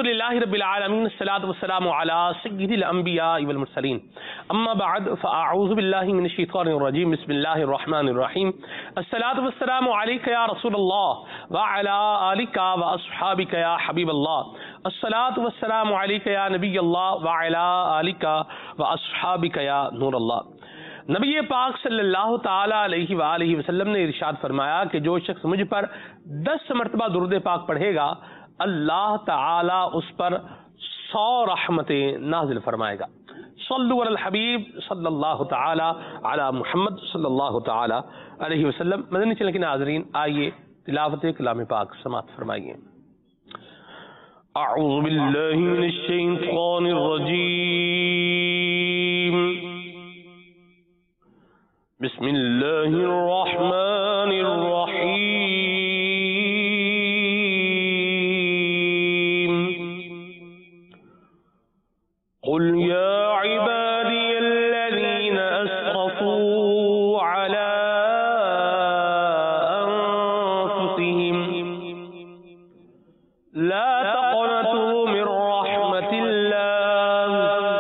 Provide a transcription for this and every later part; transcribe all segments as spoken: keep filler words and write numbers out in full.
لله رب العالمين الصلاة والسلام على سيد الأنبياء والمرسلين أما بعد فأعوذ بالله من الشيطان الرجيم بسم الله الرحمن الرحيم الصلاة والسلام عليك يا رسول الله وعلى آلك وأصحابك يا حبيب الله الصلاة والسلام عليك يا نبي الله وعلى آلك وأصحابك يا نور الله۔ نبی پاک صلی اللہ تعالی علیہ وآلہ وسلم نے ارشاد فرمایا کہ جو شخص مجھ پر دس مرتبہ درود پاک پڑھے گا اللہ تعالی اس پر سو رحمتیں نازل فرمائے گا۔ صلو علی الحبیب صلی اللہ تعالی علی محمد صلی اللہ تعالی علیہ وسلم۔ مدنی چینل کے ناظرین، آئیے تلاوت کلام پاک سماعت فرمائیے۔ اعوذ باللہ من الشیطان الرجیم، بسم اللہ الرحمن الرحیم۔ قل یا عبادی الذین اسرفوا علی انفسهم لا تقنطوا من رحمت اللہ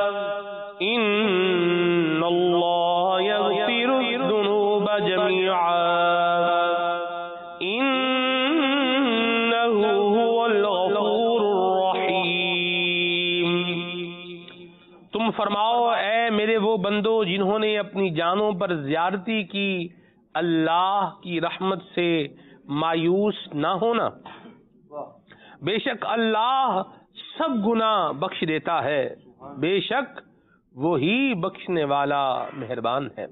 ان اللہ یغفر الذنوب جميعا انہ هو الغفور الرحیم۔ تم فرماؤ اے میرے وہ بندو جنہوں نے اپنی جانوں پر زیادتی کی، اللہ کی رحمت سے مایوس نہ ہونا، بے شک اللہ سب گناہ بخش دیتا ہے، بے شک وہی بخشنے والا مہربان ہے۔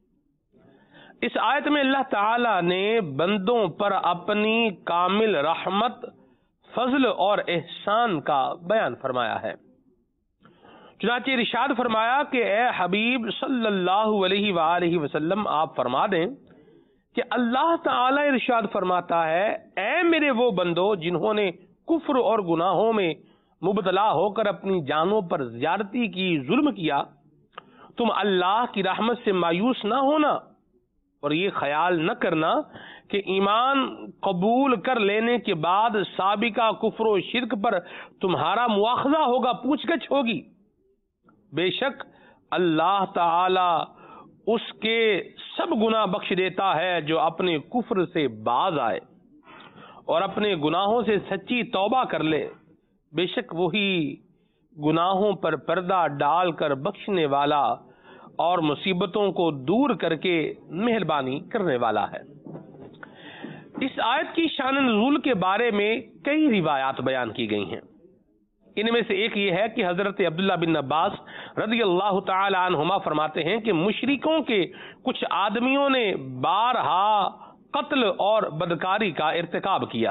اس آیت میں اللہ تعالی نے بندوں پر اپنی کامل رحمت، فضل اور احسان کا بیان فرمایا ہے۔ چنانچہ ارشاد فرمایا کہ اے حبیب صلی اللہ علیہ وآلہ وسلم آپ فرما دیں کہ اللہ تعالی ارشاد فرماتا ہے اے میرے وہ بندو جنہوں نے کفر اور گناہوں میں مبتلا ہو کر اپنی جانوں پر زیادتی کی، ظلم کیا، تم اللہ کی رحمت سے مایوس نہ ہونا اور یہ خیال نہ کرنا کہ ایمان قبول کر لینے کے بعد سابقہ کفر و شرک پر تمہارا مواخذہ ہوگا، پوچھ گچھ ہوگی۔ بے شک اللہ تعالی اس کے سب گناہ بخش دیتا ہے جو اپنے کفر سے باز آئے اور اپنے گناہوں سے سچی توبہ کر لے، بے شک وہی گناہوں پر پردہ ڈال کر بخشنے والا اور مصیبتوں کو دور کر کے مہربانی کرنے والا ہے۔ اس آیت کی شان نزول کے بارے میں کئی روایات بیان کی گئی ہیں۔ ان میں سے ایک یہ ہے کہ حضرت عبداللہ بن عباس رضی اللہ تعالی عنہما فرماتے ہیں کہ مشرکوں کے کچھ آدمیوں نے بارہا قتل اور بدکاری کا ارتکاب کیا۔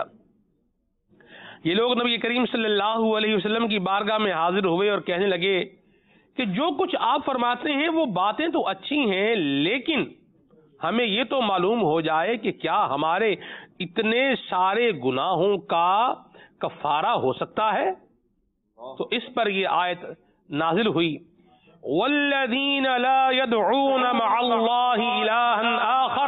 یہ لوگ نبی کریم صلی اللہ علیہ وسلم کی بارگاہ میں حاضر ہوئے اور کہنے لگے کہ جو کچھ آپ فرماتے ہیں وہ باتیں تو اچھی ہیں، لیکن ہمیں یہ تو معلوم ہو جائے کہ کیا ہمارے اتنے سارے گناہوں کا کفارہ ہو سکتا ہے؟ تو اس پر یہ آیت نازل ہوئی، والذین لا يدعون مع اللہ الہا آخر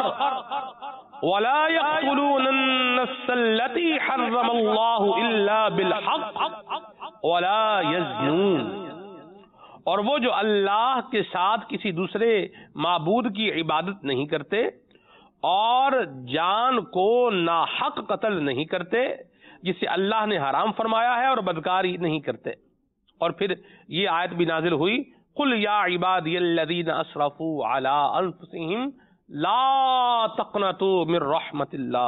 ولا يقتلون النفس التي حرم اللہ الا بالحق ولا يزنون۔ اور وہ جو اللہ کے ساتھ کسی دوسرے معبود کی عبادت نہیں کرتے اور جان کو ناحق قتل نہیں کرتے جسے اللہ نے حرام فرمایا ہے، اور بدکاری نہیں کرتے۔ اور پھر یہ آیت بھی نازل ہوئی، قل یا عبادی الذین اسرفوا علی انفسہم لا تقنطوا من رحمت اللہ۔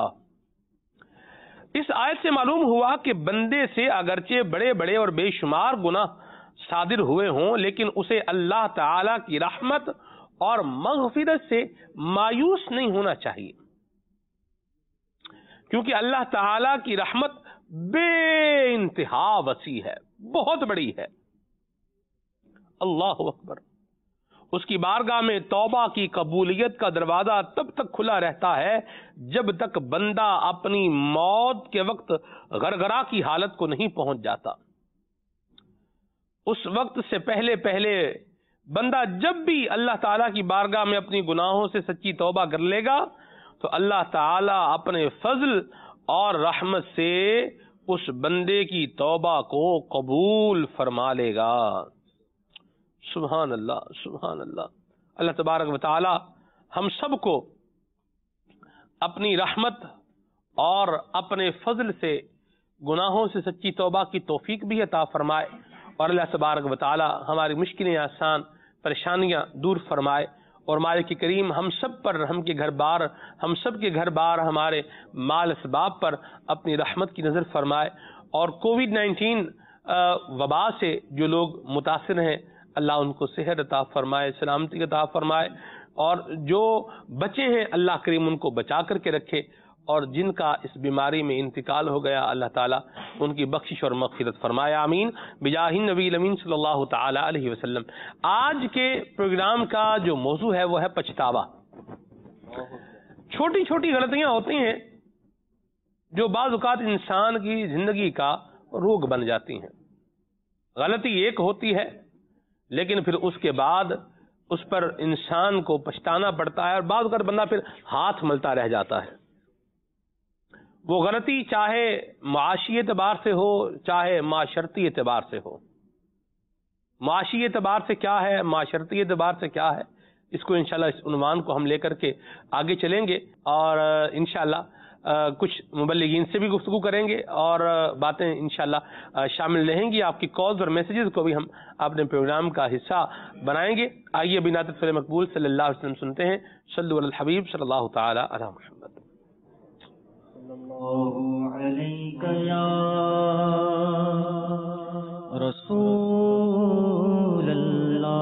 اس آیت سے معلوم ہوا کہ بندے سے اگرچہ بڑے بڑے اور بے شمار گناہ صادر ہوئے ہوں، لیکن اسے اللہ تعالی کی رحمت اور مغفرت سے مایوس نہیں ہونا چاہیے، کیونکہ اللہ تعالی کی رحمت بے انتہا وسیع ہے، بہت بڑی ہے۔ اللہ اکبر۔ اس کی بارگاہ میں توبہ کی قبولیت کا دروازہ تب تک کھلا رہتا ہے جب تک بندہ اپنی موت کے وقت غرغرہ کی حالت کو نہیں پہنچ جاتا۔ اس وقت سے پہلے پہلے بندہ جب بھی اللہ تعالیٰ کی بارگاہ میں اپنی گناہوں سے سچی توبہ کر لے گا تو اللہ تعالیٰ اپنے فضل اور رحمت سے اس بندے کی توبہ کو قبول فرما لے گا۔ سبحان اللہ، سبحان اللہ۔ اللہ تبارک و تعالی ہم سب کو اپنی رحمت اور اپنے فضل سے گناہوں سے سچی توبہ کی توفیق بھی عطا فرمائے، اور اللہ تبارک و تعالی ہماری مشکلیں آسان، پریشانیاں دور فرمائے، اور مالک کریم ہم سب پر، ہم کے گھر بار ہم سب کے گھر بار ہمارے مال اسباب پر اپنی رحمت کی نظر فرمائے، اور کووڈ نائنٹین وبا سے جو لوگ متاثر ہیں اللہ ان کو صحت عطا فرمائے، سلامتی عطا فرمائے، اور جو بچے ہیں اللہ کریم ان کو بچا کر کے رکھے، اور جن کا اس بیماری میں انتقال ہو گیا اللہ تعالیٰ ان کی بخشش اور مغفرت فرمائے، آمین بجاہ النبی الامین صلی اللہ تعالی علیہ وسلم۔ آج کے پروگرام کا جو موضوع ہے وہ ہے پچھتاوا۔ چھوٹی چھوٹی غلطیاں ہوتی ہیں جو بعض اوقات انسان کی زندگی کا روگ بن جاتی ہیں۔ غلطی ایک ہوتی ہے لیکن پھر اس کے بعد اس پر انسان کو پچھتانا پڑتا ہے، اور بعض اوقات بندہ پھر ہاتھ ملتا رہ جاتا ہے۔ وہ غلطی چاہے معاشی اعتبار سے ہو چاہے معاشرتی اعتبار سے ہو۔ معاشی اعتبار سے کیا ہے، معاشرتی اعتبار سے کیا ہے، اس کو انشاءاللہ اس عنوان کو ہم لے کر کے آگے چلیں گے، اور انشاءاللہ کچھ مبلغین سے بھی گفتگو کریں گے، اور باتیں انشاءاللہ شامل رہیں گی۔ آپ کی کالز اور میسیجز کو بھی ہم اپنے پروگرام کا حصہ بنائیں گے۔ آئیے بنات فضل مقبول صلی اللہ علیہ وسلم سنتے ہیں، صلو علی الحبیب صلی اللہ تعالی علی محمد۔ اللہ علیک یا رسول اللہ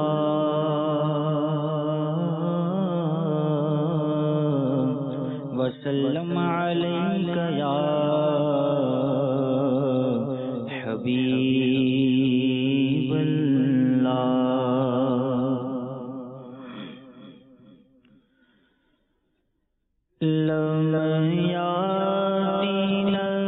وسلم علیک یا حبیب اللہ۔ لم یاتی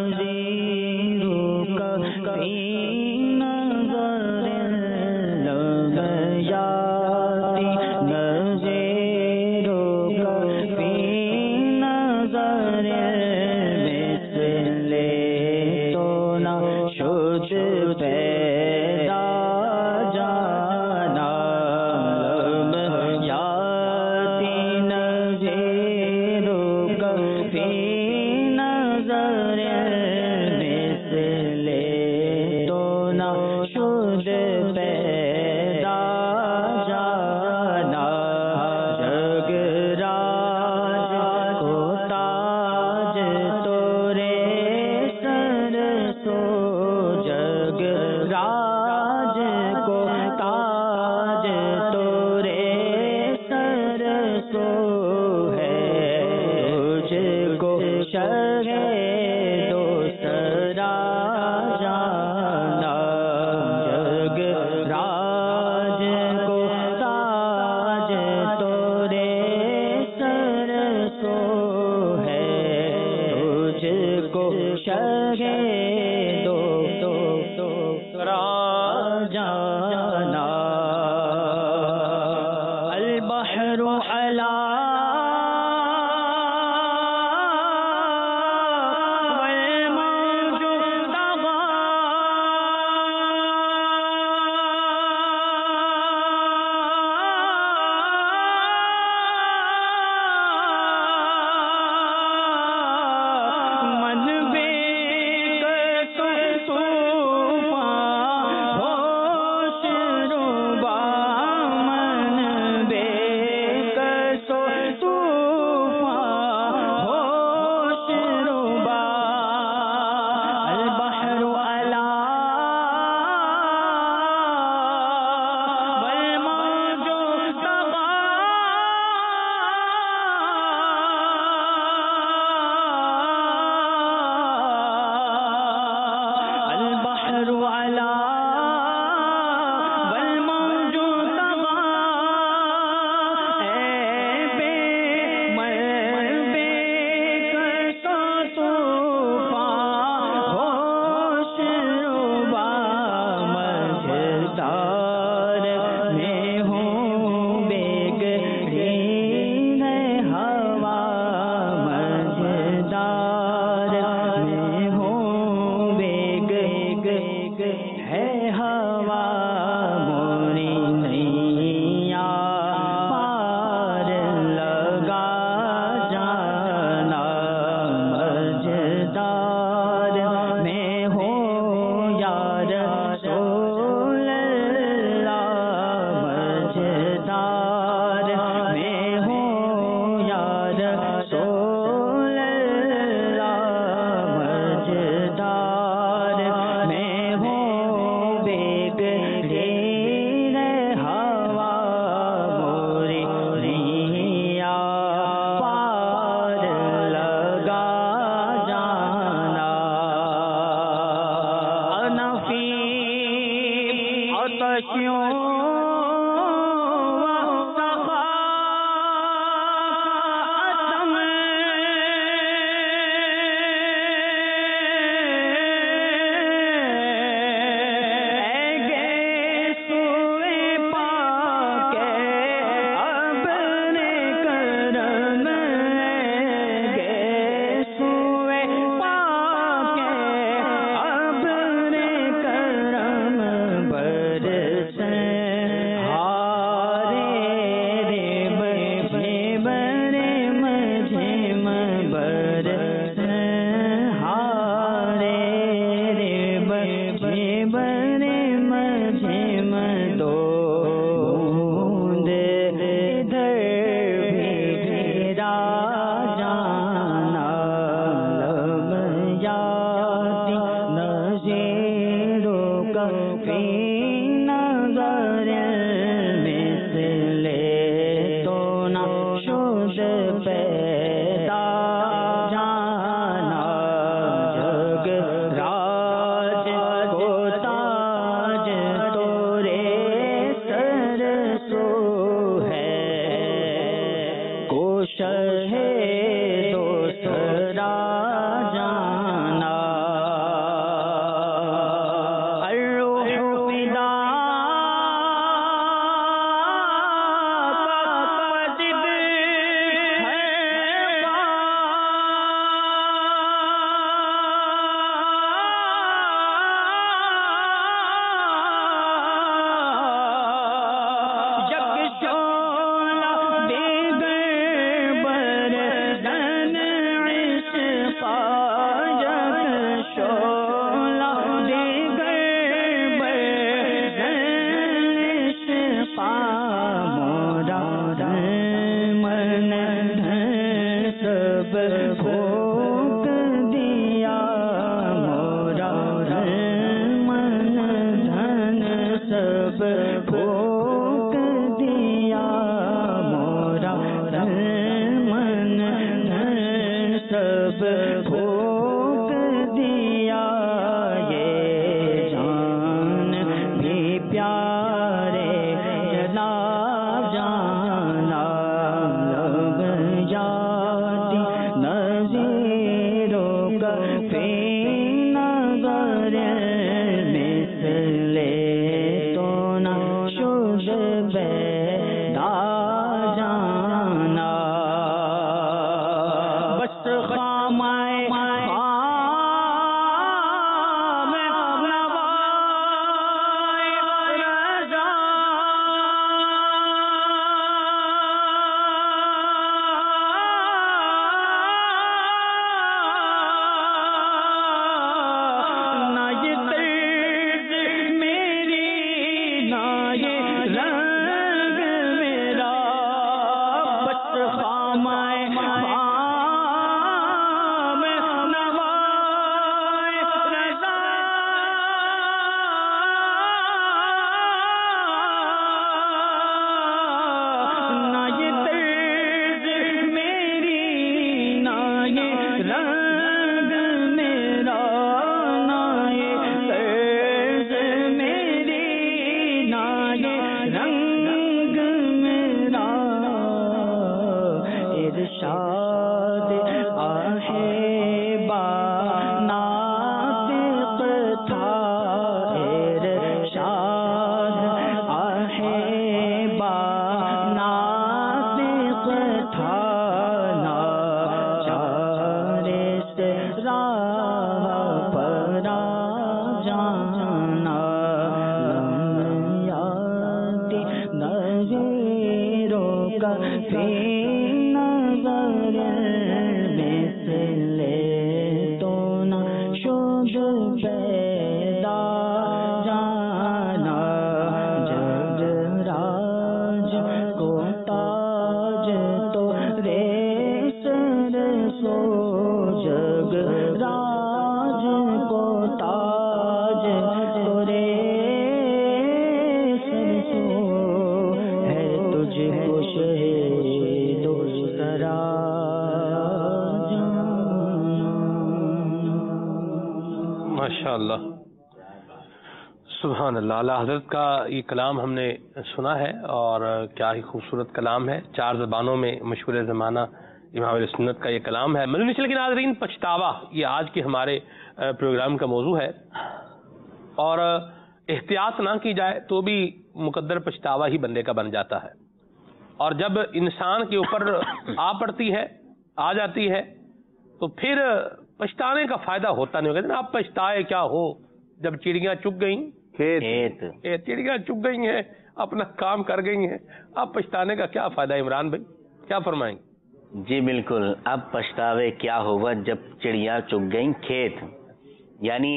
نذیرک فی نظر، لم یاتی نذیرک فی نظر، مثل تو نہ شد پیدا جانا، لم یاتی نذیرک فی نظر، مثل تو نہ شد پیدا جانا، جگ راج کو تاج تورے سر سو، جگ راج کو تاج تورے سر سو ہے، تجھ کو شرح دوسرا جانا، جگ راج کو تاج تورے سر سو ہے، تجھ کو شرح دوسرا جانا، البحر علا والموج طغى، من بے کس طوفان ہوش ربا، من بے کس شہ دوسرا جانا الروح فدا سبحان اللہ. اللہ حضرت کا یہ کلام ہم نے سنا ہے اور کیا ہی خوبصورت کلام ہے. چار زبانوں میں مشہور زمانہ امام اہل سنت کا یہ کلام ہے. مدنی چینل کے ناظرین، پچھتاوا یہ آج کے ہمارے پروگرام کا موضوع ہے، اور احتیاط نہ کی جائے تو بھی مقدر پچھتاوا ہی بندے کا بن جاتا ہے. اور جب انسان کے اوپر آ پڑتی ہے آ جاتی ہے تو پھر پچھتانے کا فائدہ ہوتا نہیں. ہوگا آپ پچھتائے کیا ہو جب چڑیاں چگ گئیں کھیت، چڑیاں چگ گئی ہیں، اپنا کام کر گئی ہیں، اب پچھتانے کا کیا فائدہ؟ عمران بھائی کیا فرمائیں؟ جی بالکل، اب پچھتاوے کیا ہوگا جب چڑیاں چگ گئیں کھیت، یعنی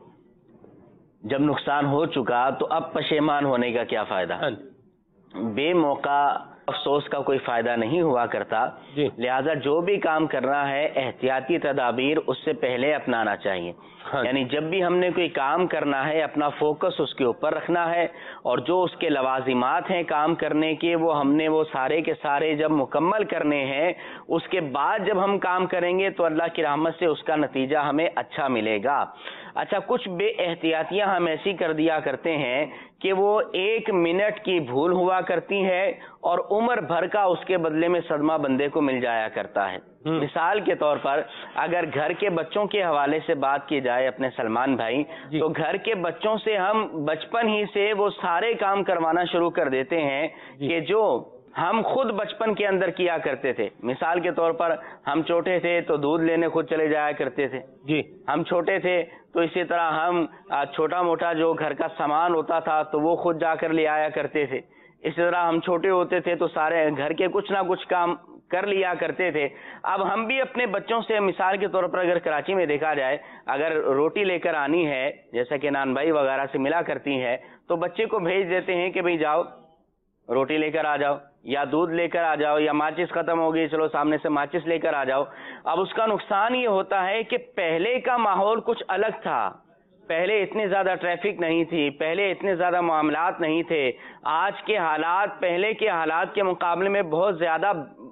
جب نقصان ہو چکا تو اب پشیمان ہونے کا کیا فائدہ؟ بے موقع افسوس کا کوئی فائدہ نہیں ہوا کرتا. جی. لہذا جو بھی کام کرنا ہے احتیاطی تدابیر اس سے پہلے اپنانا چاہیے. یعنی جب بھی ہم نے کوئی کام کرنا ہے اپنا فوکس اس کے اوپر رکھنا ہے، اور جو اس کے لوازمات ہیں کام کرنے کے وہ ہم نے وہ سارے کے سارے جب مکمل کرنے ہیں، اس کے بعد جب ہم کام کریں گے تو اللہ کی رحمت سے اس کا نتیجہ ہمیں اچھا ملے گا. اچھا کچھ بے احتیاطیاں ہم ایسی کر دیا کرتے ہیں کہ وہ ایک منٹ کی بھول ہوا کرتی ہے اور عمر بھر کا اس کے بدلے میں صدمہ بندے کو مل جایا کرتا ہے. مثال کے طور پر اگر گھر کے بچوں کے حوالے سے بات کی جائے اپنے سلمان بھائی, تو گھر کے بچوں سے ہم بچپن ہی سے وہ سارے کام کروانا شروع کر دیتے ہیں کہ جو ہم خود بچپن کے اندر کیا کرتے تھے. مثال کے طور پر ہم چھوٹے تھے تو دودھ لینے خود چلے جایا کرتے تھے. جی ہم چھوٹے تھے تو اسی طرح ہم چھوٹا موٹا جو گھر کا سامان ہوتا تھا تو وہ خود جا کر لے آیا کرتے تھے. اسی طرح ہم چھوٹے ہوتے تھے تو سارے گھر کے کچھ نہ کچھ کام کر لیا کرتے تھے. اب ہم بھی اپنے بچوں سے مثال کے طور پر اگر کراچی میں دیکھا جائے, اگر روٹی لے کر آنی ہے جیسا کہ نان بھائی وغیرہ سے ملا کرتی ہے, تو بچے کو بھیج دیتے ہیں کہ بھئی جاؤ روٹی لے کر آ جاؤ, یا دودھ لے کر آ جاؤ, یا ماچس ختم ہو گئی چلو سامنے سے ماچس لے کر آ جاؤ. اب اس کا نقصان یہ ہوتا ہے کہ پہلے کا ماحول کچھ الگ تھا. پہلے اتنی زیادہ ٹریفک نہیں تھی, پہلے اتنے زیادہ معاملات نہیں تھے. آج کے حالات پہلے کے حالات کے مقابلے میں بہت زیادہ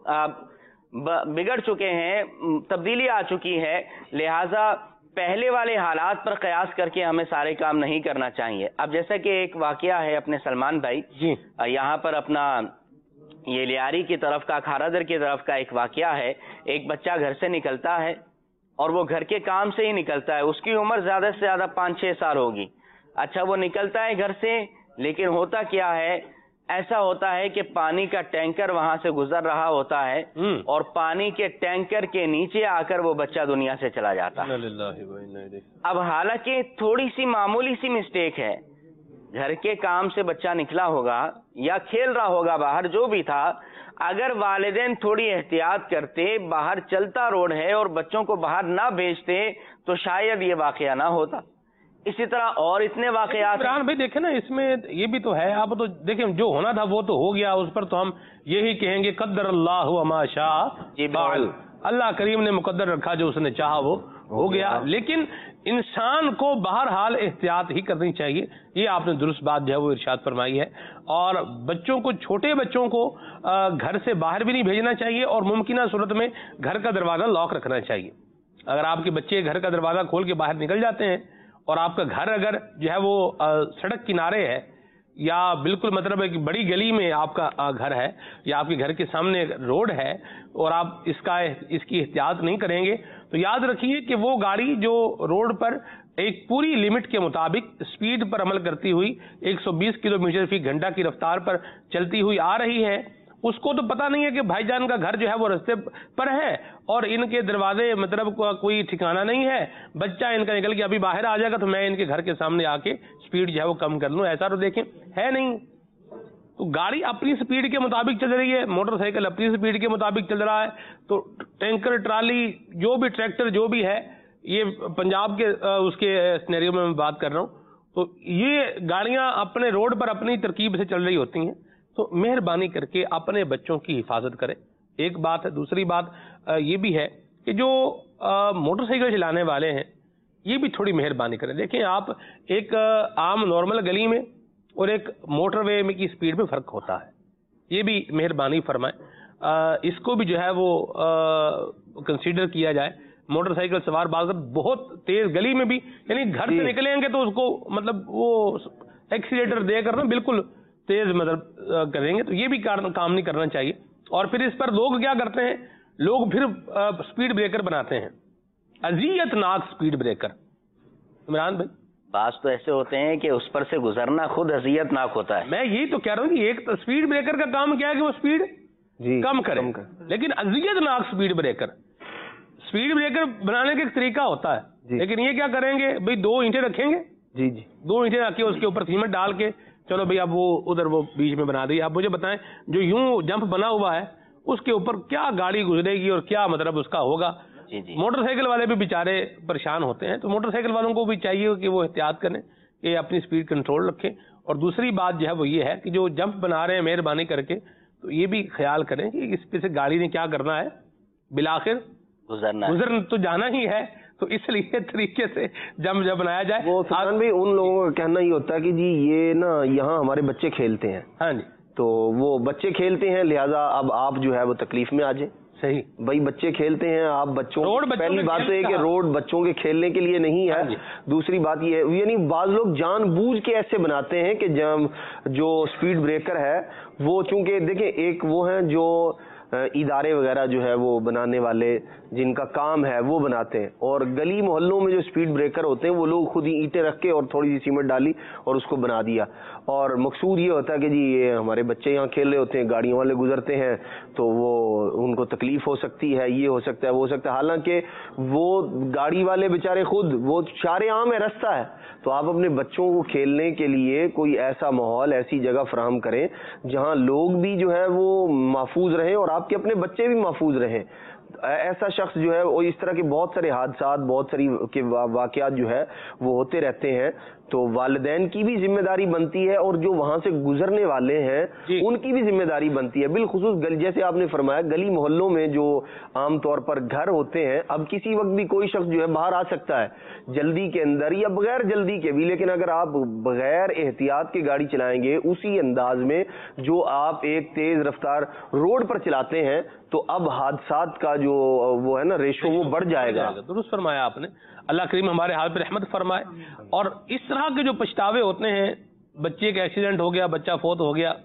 بگڑ چکے ہیں, تبدیلی آ چکی ہے. لہٰذا پہلے والے حالات پر قیاس کر کے ہمیں سارے کام نہیں کرنا چاہیے. اب جیسا کہ ایک واقعہ ہے اپنے سلمان بھائی, جی یہاں پر اپنا یہ لیاری کی طرف کا, کھارادر کی طرف کا ایک واقعہ ہے. ایک بچہ گھر سے نکلتا ہے اور وہ گھر کے کام سے ہی نکلتا ہے. اس کی عمر زیادہ سے زیادہ پانچ چھ سال ہوگی. اچھا وہ نکلتا ہے گھر سے, لیکن ہوتا کیا ہے, ایسا ہوتا ہے کہ پانی کا ٹینکر وہاں سے گزر رہا ہوتا ہے اور پانی کے ٹینکر کے نیچے آ کر وہ بچہ دنیا سے چلا جاتا ہے. اب حالانکہ تھوڑی سی معمولی سی مسٹیک ہے, گھر کے کام سے بچہ نکلا ہوگا یا کھیل رہا ہوگا باہر, جو بھی تھا, اگر والدین تھوڑی احتیاط کرتے, باہر چلتا روڈ ہے اور بچوں کو باہر نہ بھیجتے, تو شاید یہ واقعہ نہ ہوتا. اسی طرح اور اتنے واقعات. عمران بھائی دیکھیں نا, اس میں یہ بھی تو ہے, آپ تو دیکھیں جو ہونا تھا وہ تو ہو گیا, اس پر تو ہم یہی کہیں گے قدر اللہ وما شاء فعل. اللہ کریم نے مقدر رکھا, جو اس نے چاہا وہ ہو گیا. لیکن انسان کو بہرحال احتیاط ہی کرنی چاہیے. یہ آپ نے درست بات جو ہے وہ ارشاد فرمائی ہے. اور بچوں کو, چھوٹے بچوں کو گھر سے باہر بھی نہیں بھیجنا چاہیے, اور ممکنہ صورت میں گھر کا دروازہ لاک رکھنا چاہیے. اگر آپ کے بچے گھر کا دروازہ کھول کے باہر نکل جاتے ہیں اور آپ کا گھر اگر جو ہے وہ سڑک کنارے ہے, یا بالکل مطلب ایک بڑی گلی میں آپ کا گھر ہے, یا آپ کے گھر کے سامنے روڈ ہے, اور آپ اس کا اس کی احتیاط نہیں کریں گے, تو یاد رکھیے کہ وہ گاڑی جو روڈ پر ایک پوری لمٹ کے مطابق اسپیڈ پر عمل کرتی ہوئی ایک سو بیس کلو میٹر فی گھنٹہ کی رفتار پر چلتی ہوئی آ رہی ہے, اس کو تو پتہ نہیں ہے کہ بھائی جان کا گھر جو ہے وہ رستے پر ہے اور ان کے دروازے مطلب کوئی ٹھکانہ نہیں ہے. بچہ ان کا نکل کے ابھی باہر آ جائے گا تو میں ان کے گھر کے سامنے آ کے سپیڈ جو ہے وہ کم کر لوں, ایسا تو دیکھیں ہے نہیں. تو گاڑی اپنی سپیڈ کے مطابق چل رہی ہے, موٹر سائیکل اپنی سپیڈ کے مطابق چل رہا ہے, تو ٹینکر, ٹرالی, جو بھی ٹریکٹر جو بھی ہے, یہ پنجاب کے اس کے سینیریو میں میں بات کر رہا ہوں, تو یہ گاڑیاں اپنے روڈ پر اپنی ترکیب سے چل رہی ہوتی ہیں. تو مہربانی کر کے اپنے بچوں کی حفاظت کریں, ایک بات ہے. دوسری بات یہ بھی ہے کہ جو موٹر سائیکل چلانے والے ہیں یہ بھی تھوڑی مہربانی کریں. دیکھیں آپ, ایک عام نارمل گلی میں اور ایک موٹر وے میں کی سپیڈ میں فرق ہوتا ہے, یہ بھی مہربانی فرمائیں. اس کو بھی جو ہے وہ کنسیڈر کیا جائے. موٹر سائیکل سوار بعض بہت تیز گلی میں بھی, یعنی گھر سے نکلیں گے تو اس کو مطلب وہ ایکسیلیٹر دے کر نا بالکل تیز مطلب کریں گے, تو یہ بھی کام نہیں کرنا چاہیے. اور پھر اس پر لوگ کیا کرتے ہیں, لوگ پھر سپیڈ بریکر بناتے ہیں, اذیت ناک سپیڈ بریکر. عمران بھائی بعض تو ایسے ہوتے ہیں کہ اس پر سے گزرنا خود اذیت ناک ہوتا ہے. میں یہی تو کہہ رہا ہوں کہ ایک سپیڈ بریکر کا کام کیا ہے کہ وہ سپیڈ جی کم کرے, لیکن اذیت ناک سپیڈ بریکر, سپیڈ بریکر بنانے کا ایک طریقہ ہوتا ہے جی. لیکن یہ کیا کریں گے بھئی, دو اینٹیں رکھیں گے جی جی دو اینٹیں رکھ کے اس کے اوپر سیمنٹ ڈال کے چلو بھئی اب وہ ادھر وہ بیچ میں بنا دی. اب مجھے بتائیں جو یوں جمپ بنا ہوا ہے اس کے اوپر کیا گاڑی گزرے گی اور کیا مطلب اس کا ہوگا. جی جی موٹر سائیکل والے بھی بیچارے پریشان ہوتے ہیں, تو موٹر سائیکل والوں کو بھی چاہیے کہ وہ احتیاط کریں, کہ اپنی سپیڈ کنٹرول رکھیں. اور دوسری بات جو ہے وہ یہ ہے کہ جو جمپ بنا رہے ہیں مہربانی کر کے تو یہ بھی خیال کریں کہ اس پہ سے گاڑی نے کیا کرنا ہے, بالآخر گزرنا گزر تو جانا ہی ہے. تو اس لیے طریقے سے جمپ جب بنایا جائے. وہ سلمان بھائی ان لوگوں کا کہنا یہ ہوتا ہے کہ جی یہ نا یہاں ہمارے بچے کھیلتے ہیں, ہاں جی تو وہ بچے کھیلتے ہیں، لہذا اب آپ جو ہے وہ تکلیف میں آ جائیں. صحیح بھائی بچے کھیلتے ہیں، آپ بچوں روڈ بچوں پہلی کے بات تو کھیلنے یہ کہ کا- روڈ بچوں کے کھیلنے کے لیے نہیں ہے. ہاں جی. دوسری بات یہ ہے یعنی بعض لوگ جان بوجھ کے ایسے بناتے ہیں کہ جب جو سپیڈ بریکر ہے وہ چونکہ دیکھیں ایک وہ ہیں جو ادارے وغیرہ جو ہے وہ بنانے والے جن کا کام ہے وہ بناتے ہیں، اور گلی محلوں میں جو سپیڈ بریکر ہوتے ہیں وہ لوگ خود ہی اینٹیں رکھ کے اور تھوڑی سی سیمنٹ ڈالی اور اس کو بنا دیا، اور مقصود یہ ہوتا ہے کہ جی یہ ہمارے بچے یہاں کھیل رہے ہوتے ہیں، گاڑیوں والے گزرتے ہیں تو وہ ان کو تکلیف ہو سکتی ہے، یہ ہو سکتا ہے وہ ہو سکتا ہے، حالانکہ وہ گاڑی والے بیچارے خود وہ شارع عام ہے، رستہ ہے. تو آپ اپنے بچوں کو کھیلنے کے لیے کوئی ایسا ماحول ایسی جگہ فراہم کریں جہاں لوگ بھی جو ہے وہ محفوظ رہیں اور آپ کے اپنے بچے بھی محفوظ رہیں. ایسا شخص جو ہے وہ اس طرح کے بہت سارے حادثات بہت ساری کے واقعات جو ہے وہ ہوتے رہتے ہیں. تو والدین کی بھی ذمہ داری بنتی ہے اور جو وہاں سے گزرنے والے ہیں جی. ان کی بھی ذمہ داری بنتی ہے، بالخصوص گلی جیسے آپ نے فرمایا گلی محلوں میں جو عام طور پر گھر ہوتے ہیں. اب کسی وقت بھی کوئی شخص جو ہے باہر آ سکتا ہے جلدی کے اندر یا بغیر جلدی کے بھی، لیکن اگر آپ بغیر احتیاط کے گاڑی چلائیں گے اسی انداز میں جو آپ ایک تیز رفتار روڈ پر چلاتے ہیں تو اب حادثات کا جو وہ ہے نا ریشو وہ بڑھ جائے گا. درست فرمایا آپ نے. اللہ کریم ہمارے حال پہ رحمت فرمائے. اور اس طرح کے جو پچھتاوے ہوتے ہیں، بچے کا ایکسیڈنٹ ہو گیا، بچہ فوت ہو گیا،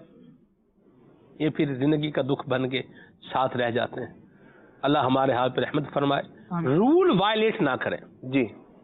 یہ پھر زندگی کا دکھ بن کے ساتھ رہ جاتے ہیں. اللہ ہمارے حال پہ رحمت فرمائے. رول وائلیٹ نہ کریں. جی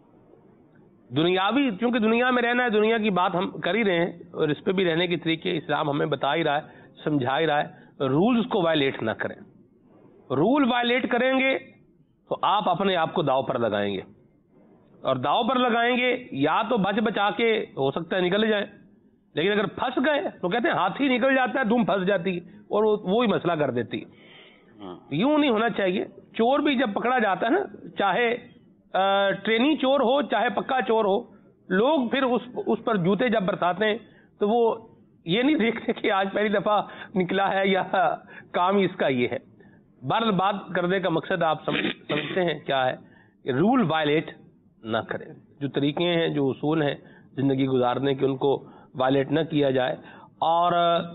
دنیاوی چونکہ دنیا میں رہنا ہے، دنیا کی بات ہم کر ہی رہے ہیں اور اس پہ بھی رہنے کے طریقے اسلام ہمیں بتا ہی رہا ہے، سمجھا ہی رہا ہے. رولز کو وائلیٹ نہ کریں. رول وائلیٹ کریں گے تو آپ اپنے آپ کو داؤ پر لگائیں گے، اور داؤ پر لگائیں گے یا تو بچ بچا کے ہو سکتا ہے نکل جائیں، لیکن اگر پھنس گئے تو کہتے ہیں ہاتھی نکل جاتا ہے دم پھنس جاتی اور وہی مسئلہ کر دیتی. یوں نہیں ہونا چاہیے. چور بھی جب پکڑا جاتا ہے نا، چاہے ٹرینی چور ہو چاہے پکا چور ہو، لوگ پھر اس اس پر جوتے جب برساتے ہیں تو وہ یہ نہیں دیکھتے کہ آج پہلی دفعہ نکلا ہے یا کام ہی اس کا یہ ہے. بہرحال بات کرنے کا مقصد آپ سمجھتے ہیں کیا ہے. رول وائلیٹ نہ کریں. جو طریقے ہیں جو اصول ہیں زندگی گزارنے کے ان کو وائلیٹ نہ کیا جائے، اور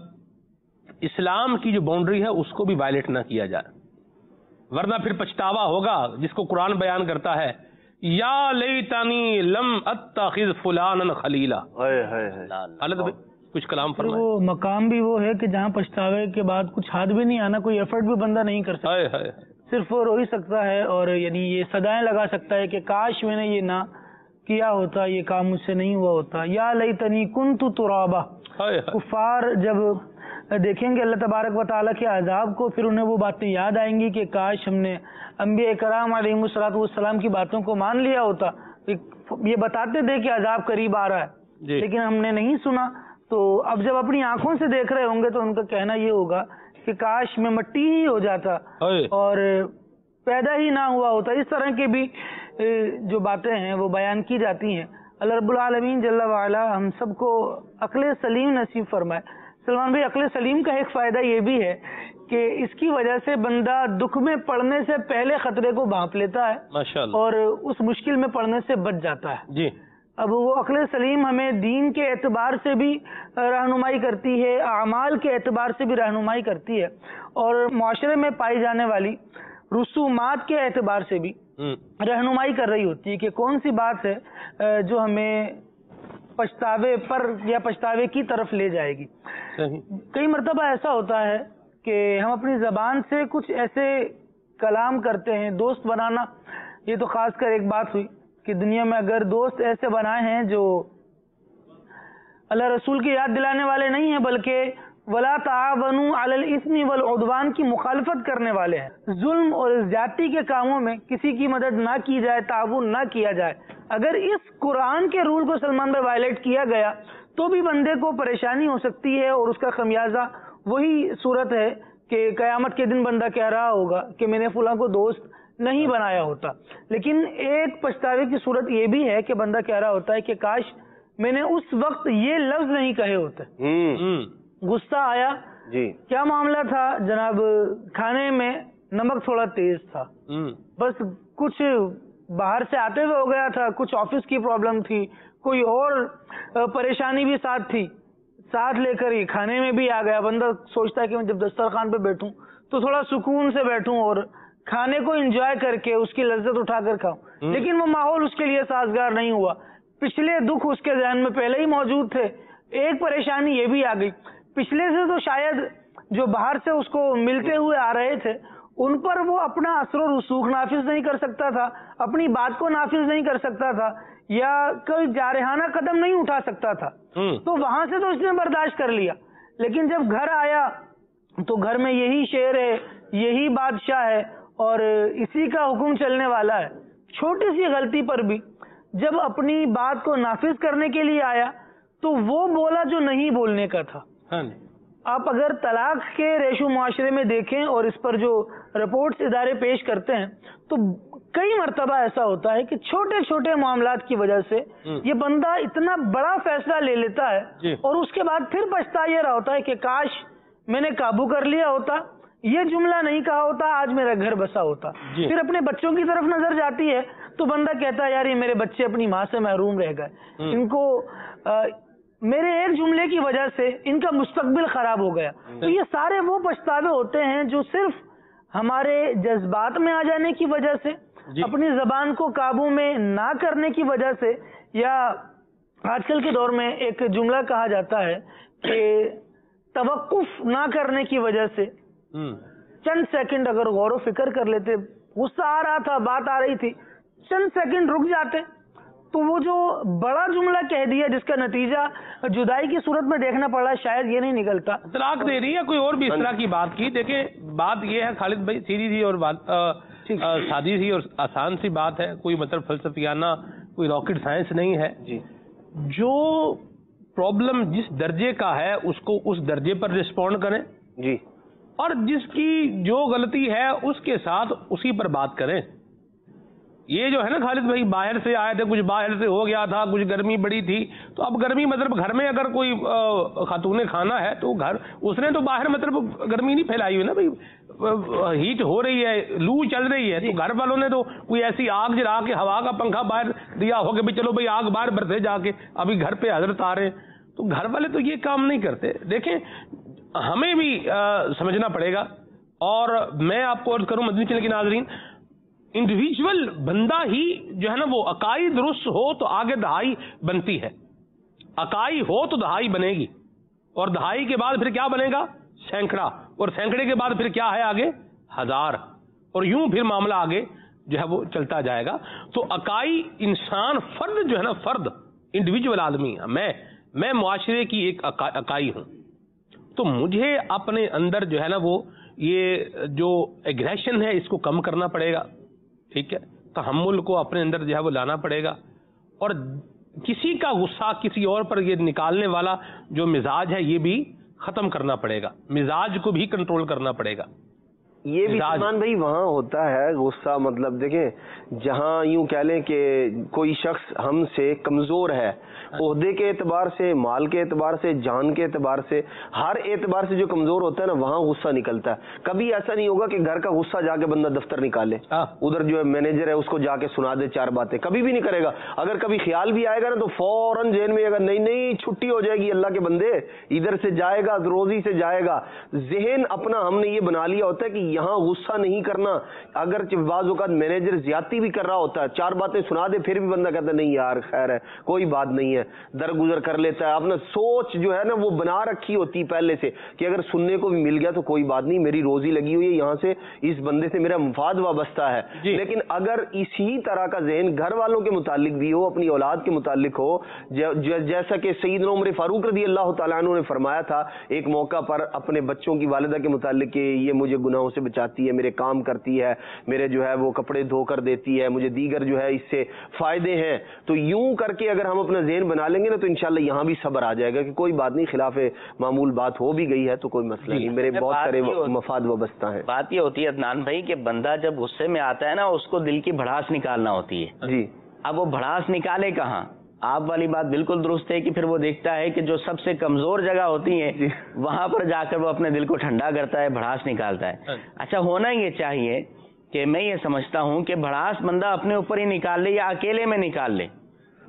اسلام کی جو باؤنڈری ہے اس کو بھی وائلیٹ نہ کیا جائے، ورنہ پھر پچھتاوا ہوگا جس کو قرآن بیان کرتا ہے یا لیتنی لم اتخذ فلانا خلیلا. حالت کچھ کلام فرمائے. وہ مقام بھی وہ ہے کہ جہاں پچھتاوے کے بعد کچھ ہاتھ بھی نہیں آنا، کوئی ایفرٹ بھی بندہ نہیں کر سکتا، صرف وہ رو ہی سکتا ہے اور یعنی یہ صدائیں لگا سکتا ہے کہ کاش میں نے یہ نہ کیا ہوتا، یہ کام مجھ سے نہیں ہوا ہوتا. یا لیتنی کنت ترابا. کفار جب دیکھیں گے اللہ تبارک و تعالیٰ کے عذاب کو، پھر انہیں وہ باتیں یاد آئیں گی کہ کاش ہم نے انبیاء کرام علیہم الصلوۃ والسلام کی باتوں کو مان لیا ہوتا. یہ بتاتے تھے کہ عذاب قریب آ رہا ہے لیکن ہم نے نہیں سنا. تو اب جب اپنی آنکھوں سے دیکھ رہے ہوں گے تو ان کا کہنا یہ ہوگا کہ کاش میں مٹی ہی ہو جاتا اور پیدا ہی نہ ہوا ہوتا. اس طرح کی بھی جو باتیں ہیں وہ بیان کی جاتی ہیں. اللہ رب العالمین جل وعلا ہم سب کو عقل سلیم نصیب فرمائے. سلمان بھائی، عقل سلیم کا ایک فائدہ یہ بھی ہے کہ اس کی وجہ سے بندہ دکھ میں پڑنے سے پہلے خطرے کو بھانپ لیتا ہے ماشاءاللہ، اور اس مشکل میں پڑنے سے بچ جاتا ہے. جی اب وہ عقل سلیم ہمیں دین کے اعتبار سے بھی رہنمائی کرتی ہے، اعمال کے اعتبار سے بھی رہنمائی کرتی ہے، اور معاشرے میں پائی جانے والی رسومات کے اعتبار سے بھی رہنمائی کر رہی ہوتی ہے کہ کون سی بات ہے جو ہمیں پچھتاوے پر یا پچھتاوے کی طرف لے جائے گی. کئی مرتبہ ایسا ہوتا ہے کہ ہم اپنی زبان سے کچھ ایسے کلام کرتے ہیں. دوست بنانا یہ تو خاص کر ایک بات ہوئی کہ دنیا میں اگر دوست ایسے بنائے ہیں جو اللہ رسول کی یاد دلانے والے نہیں ہیں بلکہ ولا تعاونوا علی الاثم والعدوان کی مخالفت کرنے والے ہیں، ظلم اور زیادتی کے کاموں میں کسی کی مدد نہ کی جائے، تعاون نہ کیا جائے. اگر اس قرآن کے رول کو سلمان بھائی وائلیٹ کیا گیا تو بھی بندے کو پریشانی ہو سکتی ہے، اور اس کا خمیازہ وہی صورت ہے کہ قیامت کے دن بندہ کہہ رہا ہوگا کہ میں نے فلاں کو دوست نہیں بنایا ہوتا. لیکن ایک پچھتاوے کی صورت یہ بھی ہے کہ بندہ کہہ رہا ہوتا ہے کہ کاش میں نے اس وقت یہ لفظ نہیں کہے ہوتے. غصہ آیا، جی کیا معاملہ تھا جناب؟ کھانے میں نمک تھوڑا تیز تھا، بس کچھ باہر سے آتے ہوئے ہو گیا تھا، کچھ آفس کی پرابلم تھی، کوئی اور پریشانی بھی ساتھ تھی. ساتھ لے کر ہی کھانے میں بھی آ گیا. بندہ سوچتا ہے کہ میں جب دسترخوان پہ بیٹھوں تو تھوڑا سکون سے بیٹھوں اور کھانے کو انجوائے کر کے اس کی لذت اٹھا کر کھاؤں, لیکن وہ ماحول اس کے لیے سازگار نہیں ہوا. پچھلے دکھ اس کے ذہن میں پہلے ہی موجود تھے. ایک پریشانی یہ بھی آ گئی, پچھلے سے تو شاید جو باہر سے اس کو ملتے ہوئے آ رہے تھے ان پر وہ اپنا اثر و رسوخ نافذ نہیں کر سکتا تھا, اپنی بات کو نافذ نہیں کر سکتا تھا, یا کوئی جارحانہ قدم نہیں اٹھا سکتا تھا. تو وہاں سے تو اس نے برداشت کر لیا, لیکن جب گھر آیا تو گھر میں یہی شیر ہے, یہی بادشاہ ہے اور اسی کا حکم چلنے والا ہے. چھوٹی سی غلطی پر بھی جب اپنی بات کو نافذ کرنے کے لیے آیا تو وہ بولا جو نہیں بولنے کا تھا. آپ اگر طلاق کے ریشو معاشرے میں دیکھیں اور اس پر جو رپورٹس ادارے پیش کرتے ہیں تو کئی مرتبہ ایسا ہوتا ہے کہ چھوٹے چھوٹے معاملات کی وجہ سے یہ بندہ اتنا بڑا فیصلہ لے لیتا ہے اور اس کے بعد پھر پچھتا یہ رہا ہوتا ہے کہ کاش میں نے قابو کر لیا ہوتا, یہ جملہ نہیں کہا ہوتا, آج میرا گھر بسا ہوتا. پھر اپنے بچوں کی طرف نظر جاتی ہے تو بندہ کہتا ہے یار یہ میرے بچے اپنی ماں سے محروم رہ گئے, ان کو میرے ایک جملے کی وجہ سے ان کا مستقبل خراب ہو گیا. تو یہ سارے وہ پچھتاوے ہوتے ہیں جو صرف ہمارے جذبات میں آ جانے کی وجہ سے, اپنی زبان کو قابو میں نہ کرنے کی وجہ سے, یا آج کل کے دور میں ایک جملہ کہا جاتا ہے کہ توقف نہ کرنے کی وجہ سے چند سیکنڈ اگر غور و فکر کر لیتے, غصہ آ رہا تھا, بات آ رہی تھی, چند سیکنڈ رک جاتے تو وہ جو بڑا جملہ کہہ دیا جس کا نتیجہ جدائی کی صورت میں دیکھنا پڑا شاید یہ نہیں نکلتا. طلاق دے رہی ہے کوئی اور بھی اس طرح کی بات کی. دیکھیں بات یہ ہے خالد بھائی, سیدھی سی اور سادی سی اور آسان سی بات ہے, کوئی مطلب فلسفیانہ کوئی راکٹ سائنس نہیں ہے. جو پرابلم جس درجے کا ہے اس کو اس درجے پر رسپونڈ کریں جی, اور جس کی جو غلطی ہے اس کے ساتھ اسی پر بات کریں. یہ جو ہے نا خالد بھائی, باہر سے آئے تھے, کچھ باہر سے ہو گیا تھا, کچھ گرمی بڑی تھی, تو اب گرمی مطلب گھر میں اگر کوئی خاتون کھانا ہے تو گھر اس نے تو باہر مطلب گرمی نہیں پھیلائی ہوئی نا بھائی, ہیٹ ہو رہی ہے, لو چل رہی ہے, تو گھر والوں نے تو کوئی ایسی آگ جلا کے ہوا کا پنکھا باہر دیا ہو کہ چلو بھائی آگ باہر برسے جا کے, ابھی گھر پہ حضرت آ رہے ہیں. تو گھر والے تو یہ کام نہیں کرتے. دیکھیں ہمیں بھی سمجھنا پڑے گا, اور میں آپ کو عرض کروں مدنی چینل کے ناظرین, انڈیویجول بندہ ہی جو ہے نا وہ عقائد درست ہو تو آگے دہائی بنتی ہے, عقائد ہو تو دہائی بنے گی, اور دہائی کے بعد پھر کیا بنے گا, سینکڑا, اور سینکڑے کے بعد پھر کیا ہے آگے, ہزار, اور یوں پھر معاملہ آگے جو ہے وہ چلتا جائے گا. تو عقائد انسان فرد جو ہے نا, فرد انڈیویجول آدمی ہے, میں میں معاشرے کی ایک عقائد ہوں, تو مجھے اپنے اندر جو ہے نا وہ یہ جو ایگریشن ہے اس کو کم کرنا پڑے گا. ٹھیک ہے, تحمل کو اپنے اندر جو ہے وہ لانا پڑے گا, اور کسی کا غصہ کسی اور پر یہ نکالنے والا جو مزاج ہے یہ بھی ختم کرنا پڑے گا, مزاج کو بھی کنٹرول کرنا پڑے گا. یہ بھی سلمان بھائی وہاں ہوتا ہے غصہ, مطلب دیکھیں جہاں یوں کہہ لیں کہ کوئی شخص ہم سے کمزور ہے, عہدے کے اعتبار سے, مال کے اعتبار سے, جان کے اعتبار سے, ہر اعتبار سے جو کمزور ہوتا ہے نا وہاں غصہ نکلتا ہے. کبھی ایسا نہیں ہوگا کہ گھر کا غصہ جا کے بندہ دفتر نکالے, ادھر جو ہے مینیجر ہے اس کو جا کے سنا دے چار باتیں, کبھی بھی نہیں کرے گا. اگر کبھی خیال بھی آئے گا نا تو فوراً ذہن میں اگر نہیں نہیں چھٹی ہو جائے گی, اللہ کے بندے ادھر سے جائے گا, روزی سے جائے گا. ذہن اپنا ہم نے یہ بنا لیا ہوتا ہے کہ یہاں غصہ نہیں کرنا. اگر بعض اوقات مینیجر زیادتی بھی کر رہا ہوتا ہے, چار باتیں سنا دے پھر بھی بندہ کہتا ہے نہیں یار خیر ہے کوئی بات نہیں ہے, درگزر کر لیتا ہے. اپنا سوچ جو ہے نا وہ بنا رکھی ہوتی پہلے سے کہ اگر سننے کو بھی مل گیا تو کوئی بات نہیں, میری روزی لگی ہوئی ہے, یہاں سے اس بندے سے میرا مفاد وابستہ ہے. لیکن اگر اسی طرح کا ذہن گھر والوں کے متعلق بھی ہو, اپنی اولاد کے متعلق ہو, جیسا کہ سیدنا عمر فاروق رضی اللہ تعالیٰ عنہ نے فرمایا تھا ایک موقع پر اپنے بچوں کی والدہ کے متعلق کہ یہ مجھے گناہوں سے بچاتی ہے, میرے کام کرتی ہے, میرے جو ہے وہ کپڑے دھو کر دیتی ہے, مجھے دیگر جو ہے اس سے فائدے ہیں. تو یوں کر کے اگر ہم اپنا ذہن بنا لیں گے نا تو انشاءاللہ یہاں بھی صبر آ جائے گا کہ کوئی بات نہیں, خلاف معمول بات ہو بھی گئی ہے تو کوئی مسئلہ نہیں, میرے بہت سارے مفاد وابستہ ہیں. بات یہ ہوتی ہے عدنان بھائی کہ بندہ جب غصے میں آتا ہے نا اس کو دل کی بھڑاس نکالنا ہوتی ہے. جی, اب وہ بھڑاس نکالے کہاں؟ آپ والی بات بالکل درست ہے کہ پھر وہ دیکھتا ہے کہ جو سب سے کمزور جگہ ہوتی ہیں وہاں پر جا کر وہ اپنے دل کو ٹھنڈا کرتا ہے, بھڑاس نکالتا ہے. اچھا ہونا یہ چاہیے کہ میں یہ سمجھتا ہوں کہ بھڑاس بندہ اپنے اوپر ہی نکال لے یا اکیلے میں نکال لے,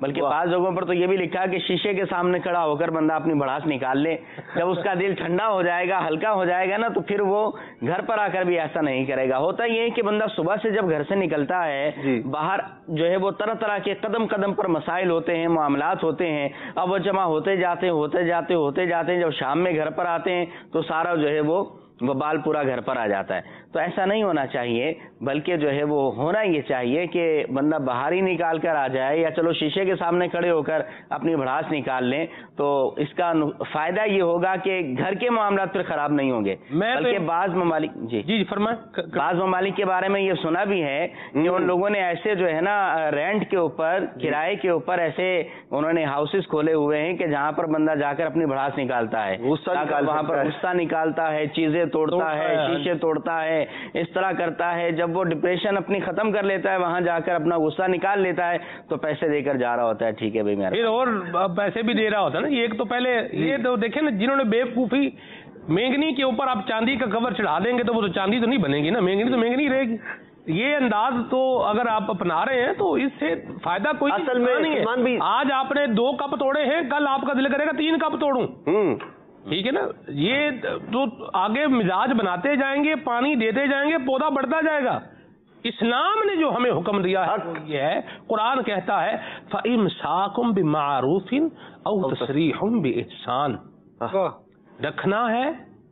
بلکہ بعض لوگوں پر تو یہ بھی لکھا ہے کہ شیشے کے سامنے کھڑا ہو کر بندہ اپنی بھڑاس نکال لے، جب اس کا دل ٹھنڈا ہو جائے گا، ہلکا ہو جائے گا نا، تو پھر وہ گھر پر آ کر بھی ایسا نہیں کرے گا۔ ہوتا یہ ہے کہ بندہ صبح سے جب گھر سے نکلتا ہے، باہر جو ہے وہ طرح طرح کے قدم قدم پر مسائل ہوتے ہیں، معاملات ہوتے ہیں، اب وہ جمع ہوتے جاتے ہوتے جاتے ہوتے جاتے ہیں، جب شام میں گھر پر آتے ہیں تو سارا جو ہے وہ وبال پورا گھر پر آ جاتا ہے۔ تو ایسا نہیں ہونا چاہیے، بلکہ جو ہے وہ ہونا یہ چاہیے کہ بندہ باہر ہی نکال کر آ جائے، یا چلو شیشے کے سامنے کھڑے ہو کر اپنی بھڑاس نکال لیں، تو اس کا فائدہ یہ ہوگا کہ گھر کے معاملات پھر خراب نہیں ہوں گے۔ بلکہ بعض ممالک جی جی فرمائیں، بعض ممالک کے بارے میں یہ سنا بھی ہے کہ ان لوگوں نے ایسے جو ہے نا رینٹ کے اوپر، کرائے کے اوپر ایسے انہوں نے ہاؤسز کھولے ہوئے ہیں کہ جہاں پر بندہ جا کر اپنی بھڑاس نکالتا ہے، وہاں پر غصہ نکالتا ہے، چیزیں توڑتا ہے، شیشے توڑتا ہے، اس طرح کرتا ہے۔ جب وہ ڈپریشن اپنی ختم کر لیتا ہے، وہاں جا کر اپنا غصہ نکال لیتا ہے، تو پیسے دے کر جا رہا ہوتا ہے، ٹھیک ہے بھائی میرا، پھر اور پیسے بھی دے رہا ہوتا ہے نا۔ ایک تو پہلے یہ تو دیکھیں نا، جنہوں نے بے وقوفی مینگنی کے اوپر آپ چاندی کا کور چڑھا دیں گے تو وہ تو چاندی تو نہیں بنے گی نا، مینگنی تو مینگنی رہے گی۔ یہ انداز تو اگر آپ اپنا رہے ہیں تو اس سے فائدہ کوئی اصل میں نہیں ہے۔ آج آپ نے دو کپ توڑے ہیں، کل آپ کا دل کرے گا تین کپ توڑوں، ٹھیک ہے نا۔ یہ تو آگے مزاج بناتے جائیں گے، پانی دیتے جائیں گے، پودا بڑھتا جائے گا۔ اسلام نے جو ہمیں حکم دیا ہے یہ ہے، قرآن کہتا ہے فَإِمْسَاكُمْ بِمَعْرُوفٍ أَوْ تَسْرِيحٌ بِإِحْسَانٍ، رکھنا ہے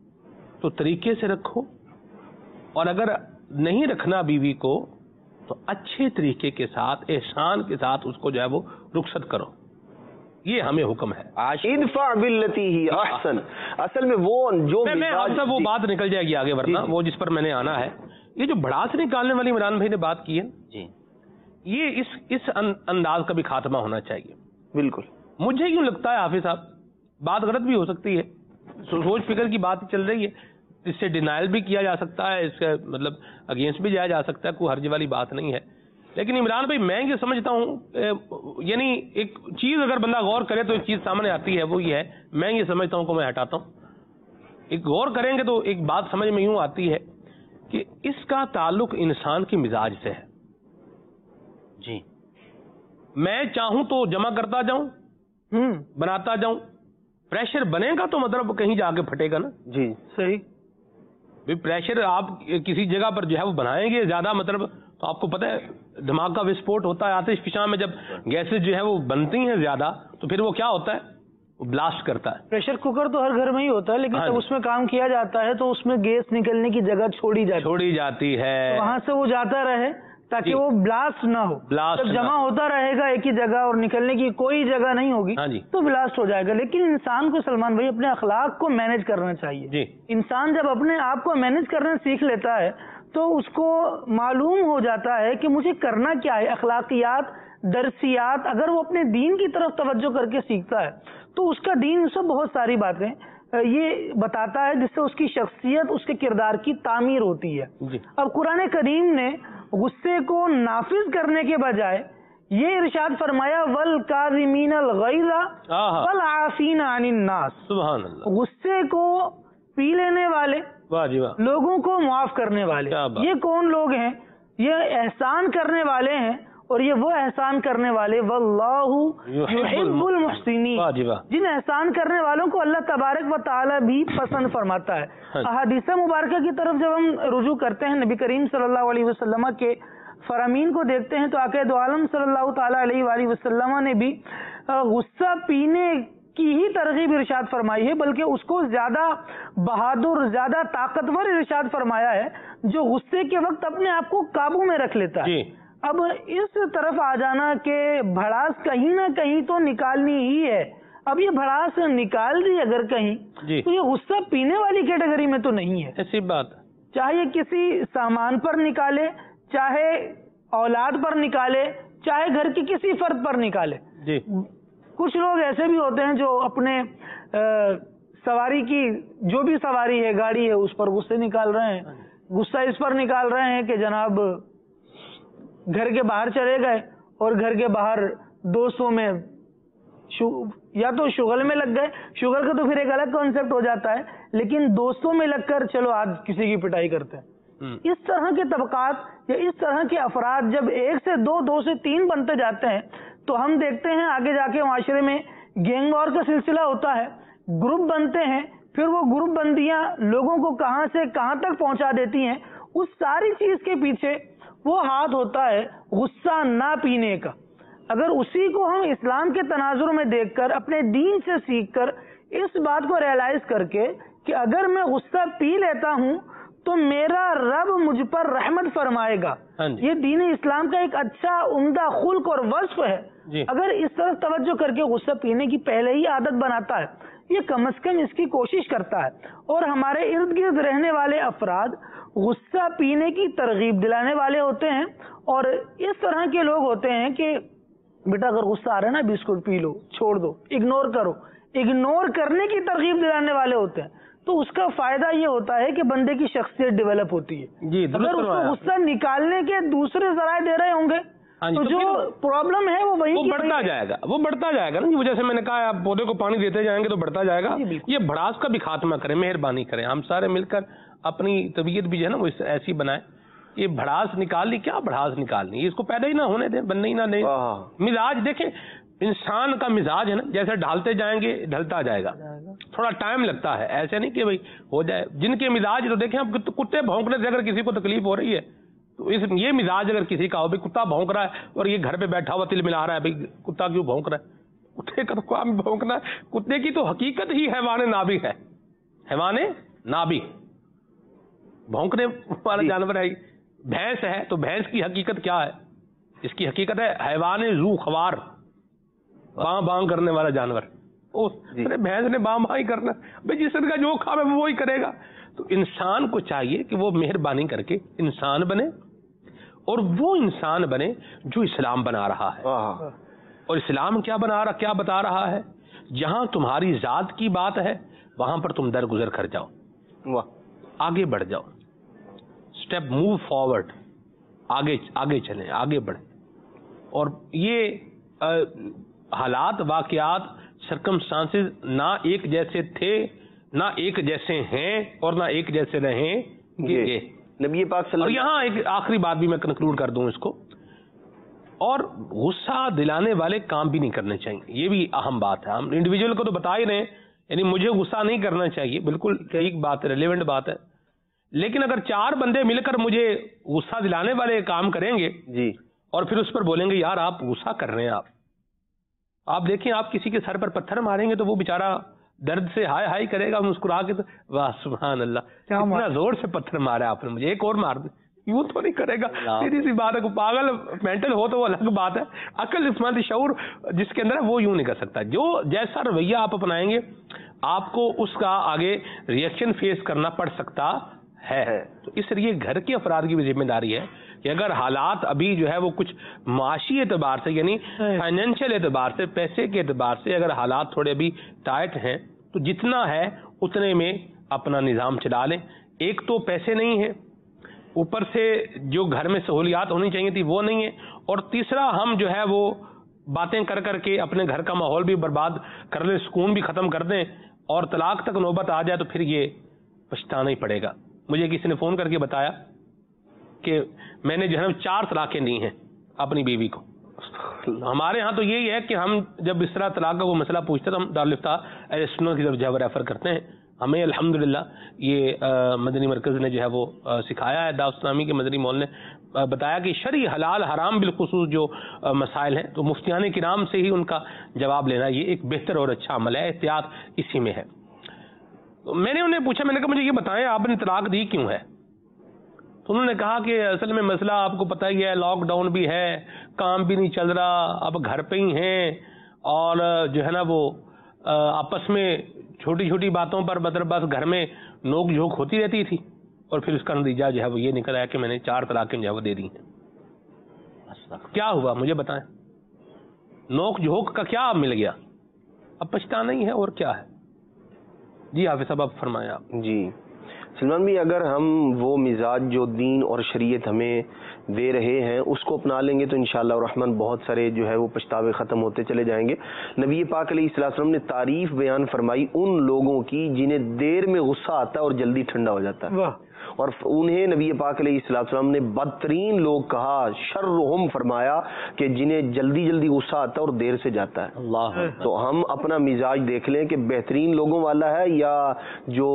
تو طریقے سے رکھو، اور اگر نہیں رکھنا بیوی کو تو اچھے طریقے کے ساتھ، احسان کے ساتھ اس کو جو ہے وہ رخصت کرو، یہ ہمیں حکم ہے۔ ادفع باللتی ہی احسن، اصل میں وہ جو میں آپ سے وہ بات نکل جائے گی آگے، ورنہ وہ جس پر میں نے آنا ہے، یہ جو بھڑاس نکالنے والی عمران بھائی نے بات کی ہے جی، یہ اس اس انداز کا بھی خاتمہ ہونا چاہیے۔ بالکل، مجھے یوں لگتا ہے حافظ صاحب، بات غلط بھی ہو سکتی ہے، سوچ فکر کی بات چل رہی ہے، اس سے ڈینائل بھی کیا جا سکتا ہے، اس کا مطلب اگینسٹ بھی جایا جا سکتا ہے، کوئی حرج والی بات نہیں ہے، لیکن عمران بھائی میں یہ سمجھتا ہوں، یعنی ایک چیز اگر بندہ غور کرے تو ایک چیز سامنے آتی ہے، وہ یہ ہے، میں یہ سمجھتا ہوں کہ میں ہٹاتا ہوں، ایک غور کریں گے تو ایک بات سمجھ میں یوں آتی ہے کہ اس کا تعلق انسان کی مزاج سے ہے۔ جی، میں چاہوں تو جمع کرتا جاؤں، بناتا جاؤں، پریشر بنے گا تو مطلب کہیں جا کے پھٹے گا نا۔ جی صحیح، پریشر آپ کسی جگہ پر جو ہے وہ بنائیں گے زیادہ، مطلب تو آپ کو پتہ ہے دماغ کا وسفوٹ ہوتا ہے، آتش فشاں میں جب گیسز جو ہے وہ بنتی ہیں زیادہ تو پھر وہ کیا ہوتا ہے، وہ بلاسٹ کرتا ہے۔ پریشر کوکر تو ہر گھر میں ہی ہوتا ہے، لیکن جب اس میں کام کیا جاتا ہے تو اس میں گیس نکلنے کی جگہ چھوڑی جاتی چھوڑی جاتی ہے، وہاں سے وہ جاتا رہے تاکہ وہ بلاسٹ نہ ہو۔ جب جمع ہوتا رہے گا ایک ہی جگہ اور نکلنے کی کوئی جگہ نہیں ہوگی تو بلاسٹ ہو جائے گا۔ لیکن انسان کو سلمان بھائی اپنے اخلاق کو مینج کرنا چاہیے۔ انسان جب اپنے آپ کو مینج کرنا سیکھ لیتا ہے تو اس کو معلوم ہو جاتا ہے کہ مجھے کرنا کیا ہے۔ اخلاقیات، درسیات اگر وہ اپنے دین کی طرف توجہ کر کے سیکھتا ہے تو اس کا دین اس سے بہت ساری باتیں یہ بتاتا ہے جس سے اس کی شخصیت، اس کے کردار کی تعمیر ہوتی ہے۔ اب قرآن کریم نے غصے کو نافذ کرنے کے بجائے یہ ارشاد فرمایا وَالْكَاظِمِينَ الْغَيْظَ وَالْعَافِينَ عَنِ النَّاسِ، سبحان اللہ، غصے کو پی لینے والے، واہ جی واہ، لوگوں کو معاف کرنے والے۔ یہ کون لوگ ہیں؟ یہ احسان کرنے والے ہیں، اور یہ وہ احسان کرنے والے واللہ یحب المحسنین، جن احسان کرنے والوں کو اللہ تبارک و تعالی بھی پسند فرماتا ہے۔ احادیث مبارکہ کی طرف جب ہم رجوع کرتے ہیں، نبی کریم صلی اللہ علیہ وسلم کے فرامین کو دیکھتے ہیں تو آقا دو عالم صلی اللہ تعالی علیہ وآلہ وسلم نے بھی غصہ پینے کی ہی ترغیب ارشاد فرمائی ہے، بلکہ اس کو زیادہ بہادر، زیادہ طاقتور ارشاد فرمایا ہے جو غصے کے وقت اپنے آپ کو قابو میں رکھ لیتا ہے۔ اب اس طرف آ جانا کہ بھڑاس کہیں نہ کہیں تو نکالنی ہی ہے، اب یہ بھڑاس نکال دی اگر کہیں تو یہ غصہ پینے والی کیٹیگری میں تو نہیں ہے، ایسی بات، چاہے کسی سامان پر نکالے، چاہے اولاد پر نکالے، چاہے گھر کی کسی فرد پر نکالے۔ جی، کچھ لوگ ایسے بھی ہوتے ہیں جو اپنے سواری کی جو بھی سواری ہے، گاڑی ہے، اس پر غصے نکال رہے ہیں، غصہ اس پر نکال رہے ہیں کہ جناب گھر کے باہر چلے گئے اور گھر کے باہر دوستوں میں یا تو شغل میں لگ گئے، شغل کا تو پھر ایک الگ کانسیپٹ ہو جاتا ہے، لیکن دوستوں میں لگ کر چلو آج کسی کی پٹائی کرتے ہیں۔ اس طرح کے طبقات یا اس طرح کے افراد جب ایک سے دو، دو سے تین بنتے جاتے ہیں تو ہم دیکھتے ہیں آگے جا کے معاشرے میں گینگ وار کا سلسلہ ہوتا ہے، گروپ بنتے ہیں، پھر وہ گروپ بندیاں لوگوں کو کہاں سے کہاں تک پہنچا دیتی ہیں. اس ساری چیز کے پیچھے وہ ہاتھ ہوتا ہے غصہ نہ پینے کا. اگر اسی کو ہم اسلام کے تناظر میں دیکھ کر اپنے دین سے سیکھ کر اس بات کو ریئلائز کر کے کہ اگر میں غصہ پی لیتا ہوں تو میرا رب مجھ پر رحمت فرمائے گا، یہ دین اسلام کا ایک اچھا عمدہ خلق اور وصف ہے. جی. اگر اس طرف توجہ کر کے غصہ پینے کی پہلے ہی عادت بناتا ہے، یہ کم از کم اس کی کوشش کرتا ہے. اور ہمارے ارد گرد رہنے والے افراد غصہ پینے کی ترغیب دلانے والے ہوتے ہیں، اور اس طرح کے لوگ ہوتے ہیں کہ بیٹا اگر غصہ آ رہا ہے نا بسکٹ پی لو، چھوڑ دو، اگنور کرو. اگنور کرنے کی ترغیب دلانے والے ہوتے ہیں. تو اس کا فائدہ یہ ہوتا ہے کہ بندے کی شخصیت ڈیولپ ہوتی ہے. جی اگر اس کو غصہ نکالنے کے دوسرے ذرائع دے رہے ہوں گے تو جو پرابلم ہے وہ وہی بڑھتا جائے گا، وہ بڑھتا جائے گا نا. جیسے میں نے کہا آپ پودے کو پانی دیتے جائیں گے تو بڑھتا جائے گا. یہ بھڑاس کا بھی خاتمہ کریں، مہربانی کریں. ہم سارے مل کر اپنی طبیعت بھی جو ہے نا وہ ایسی بنائیں. یہ بھڑاس نکالنی، کیا بھڑاس نکالنی، اس کو پیدا ہی نہ ہونے دیں، بننے ہی نہ دیں. مزاج دیکھیں، انسان کا مزاج ہے نا جیسے ڈھالتے جائیں گے ڈھلتا جائے گا، تھوڑا ٹائم لگتا ہے. ایسے نہیں کہ بھائی ہو جائے. جن کے مزاج تو دیکھیں اب کتے بھونکنے سے اگر کسی کو تکلیف ہو رہی ہے تو اس یہ مزاج اگر کسی کا ہو بھائی کتا بھونک رہا ہے اور یہ گھر پہ بیٹھا ہوا تل ملا رہا ہے بھائی کتا کیوں بھونک رہا ہے، کتے کا تو کام بھونکنا ہے. کتے کی تو حقیقت ہی حیوان نابی ہے، حیوان نابی بھونکنے والا جانور ہے. بھینس ہے تو بھینس کی حقیقت کیا ہے؟ اس کی حقیقت ہے حیوان ذو خوار، باں باں کرنے والا جانور. بھینس نے باں باں ہی کرنا بھائی، جس کا جو کام ہے وہ وہی کرے گا. تو انسان کو چاہیے کہ وہ مہربانی کر کے انسان بنے، اور وہ انسان بنے جو اسلام بنا رہا ہے. اور اسلام کیا بنا رہا کیا بتا رہا ہے؟ جہاں تمہاری ذات کی بات ہے وہاں پر تم درگزر کر جاؤ، آگے بڑھ جاؤ، اسٹیپ موو فارورڈ، آگے آگے چلیں، آگے بڑھیں. اور یہ حالات، واقعات، سرکمسٹانسز نہ ایک جیسے تھے، نہ ایک جیسے ہیں، اور نہ ایک جیسے رہیں گے. نبی پاک صلی اللہ علیہ وسلم. اور یہاں ایک آخری بات بھی میں کنکلوڈ کر دوں اس کو، اور غصہ دلانے والے کام بھی نہیں کرنے چاہیے. یہ بھی اہم بات ہے. ہم انڈیویجول کو تو بتا ہی رہے ہیں، یعنی مجھے غصہ نہیں کرنا چاہیے، بالکل ٹھیک بات ہے، ریلیونٹ بات ہے. لیکن اگر چار بندے مل کر مجھے غصہ دلانے والے کام کریں گے جی، اور پھر اس پر بولیں گے یار آپ غصہ کر رہے ہیں، آپ آپ دیکھیں آپ کسی کے سر پر پتھر ماریں گے تو وہ بیچارہ درد سے ہائے ہائے کرے گا، مسکرا کے تو واہ سبحان اللہ اتنا زور سے پتھر مارا آپ نے مجھے، ایک اور مار دیں، یوں تو نہیں کرے گا. سیدھی سی بات ہے. پاگل مینٹل ہو تو وہ الگ بات ہے، عقل عصمت شعور جس کے اندر ہے وہ یوں نہیں کر سکتا. جو جیسا رویہ آپ اپنائیں گے آپ کو اس کا آگے ریئیکشن فیس کرنا پڑ سکتا ہے. تو اس لیے گھر کے افراد کی بھی ذمہ داری ہے کہ اگر حالات ابھی جو ہے وہ کچھ معاشی اعتبار سے، یعنی فائنینشیل اعتبار سے، پیسے کے اعتبار سے اگر حالات تھوڑے ابھی ٹائٹ ہیں تو جتنا ہے اتنے میں اپنا نظام چلا لیں. ایک تو پیسے نہیں ہیں، اوپر سے جو گھر میں سہولیات ہونی چاہیے تھی وہ نہیں ہے، اور تیسرا ہم جو ہے وہ باتیں کر کر کے اپنے گھر کا ماحول بھی برباد کر لیں، سکون بھی ختم کر دیں، اور طلاق تک نوبت آ جائے تو پھر یہ پچھتانا ہی پڑے گا. مجھے کسی نے فون کر کے بتایا کہ میں نے جو ہے چار طلاقیں دی ہیں اپنی بیوی کو. ہمارے ہاں تو یہی ہے کہ ہم جب اس طرح طلاق کا وہ مسئلہ پوچھتے تو ہم دارالفتہ اسٹوڈنٹ کی طرف جو ہے ریفر کرتے ہیں. ہمیں الحمدللہ یہ مدنی مرکز نے جو ہے وہ سکھایا ہے، دعوت اسلامی کے مدنی مول نے بتایا کہ شرعی حلال حرام بالخصوص جو مسائل ہیں تو مفتیان کرام سے ہی ان کا جواب لینا یہ ایک بہتر اور اچھا عمل ہے. احتیاط اسی میں ہے. میں نے انہیں پوچھا، میں نے کہا مجھے یہ بتائیں آپ نے طلاق دی کیوں ہے؟ تو انہوں نے کہا کہ اصل میں مسئلہ آپ کو پتہ ہی ہے، لاک ڈاؤن بھی ہے، کام بھی نہیں چل رہا، اب گھر پہ ہی ہیں، اور جو ہے نا وہ آپس میں چھوٹی چھوٹی باتوں پر مطلب بس گھر میں نوک جھوک ہوتی رہتی تھی، اور پھر اس کا نتیجہ جو ہے وہ یہ نکل آیا کہ میں نے چار طلاقیں جو ہے وہ دے دی ہیں. کیا ہوا مجھے بتائیں، نوک جھوک کا کیا مل گیا؟ اب پچھتانا ہی ہے اور کیا ہے. جی حافظ صاحب آپ فرمائیں. آپ جی سلمان بھی، اگر ہم وہ مزاج جو دین اور شریعت ہمیں دے رہے ہیں اس کو اپنا لیں گے تو انشاءاللہ الرحمن بہت سارے جو ہے وہ پچھتاوے ختم ہوتے چلے جائیں گے. نبی پاک علیہ الصلوۃ والسلام نے تعریف بیان فرمائی ان لوگوں کی جنہیں دیر میں غصہ آتا ہے اور جلدی ٹھنڈا ہو جاتا ہے. اور انہیں نبی پاک علیہ السلام نے بدترین لوگ کہا، شرہم فرمایا کہ جنہیں جلدی جلدی غصہ آتا ہے اور دیر سے جاتا ہے۔ اللہ، تو ہم اپنا مزاج دیکھ لیں کہ بہترین لوگوں والا ہے یا جو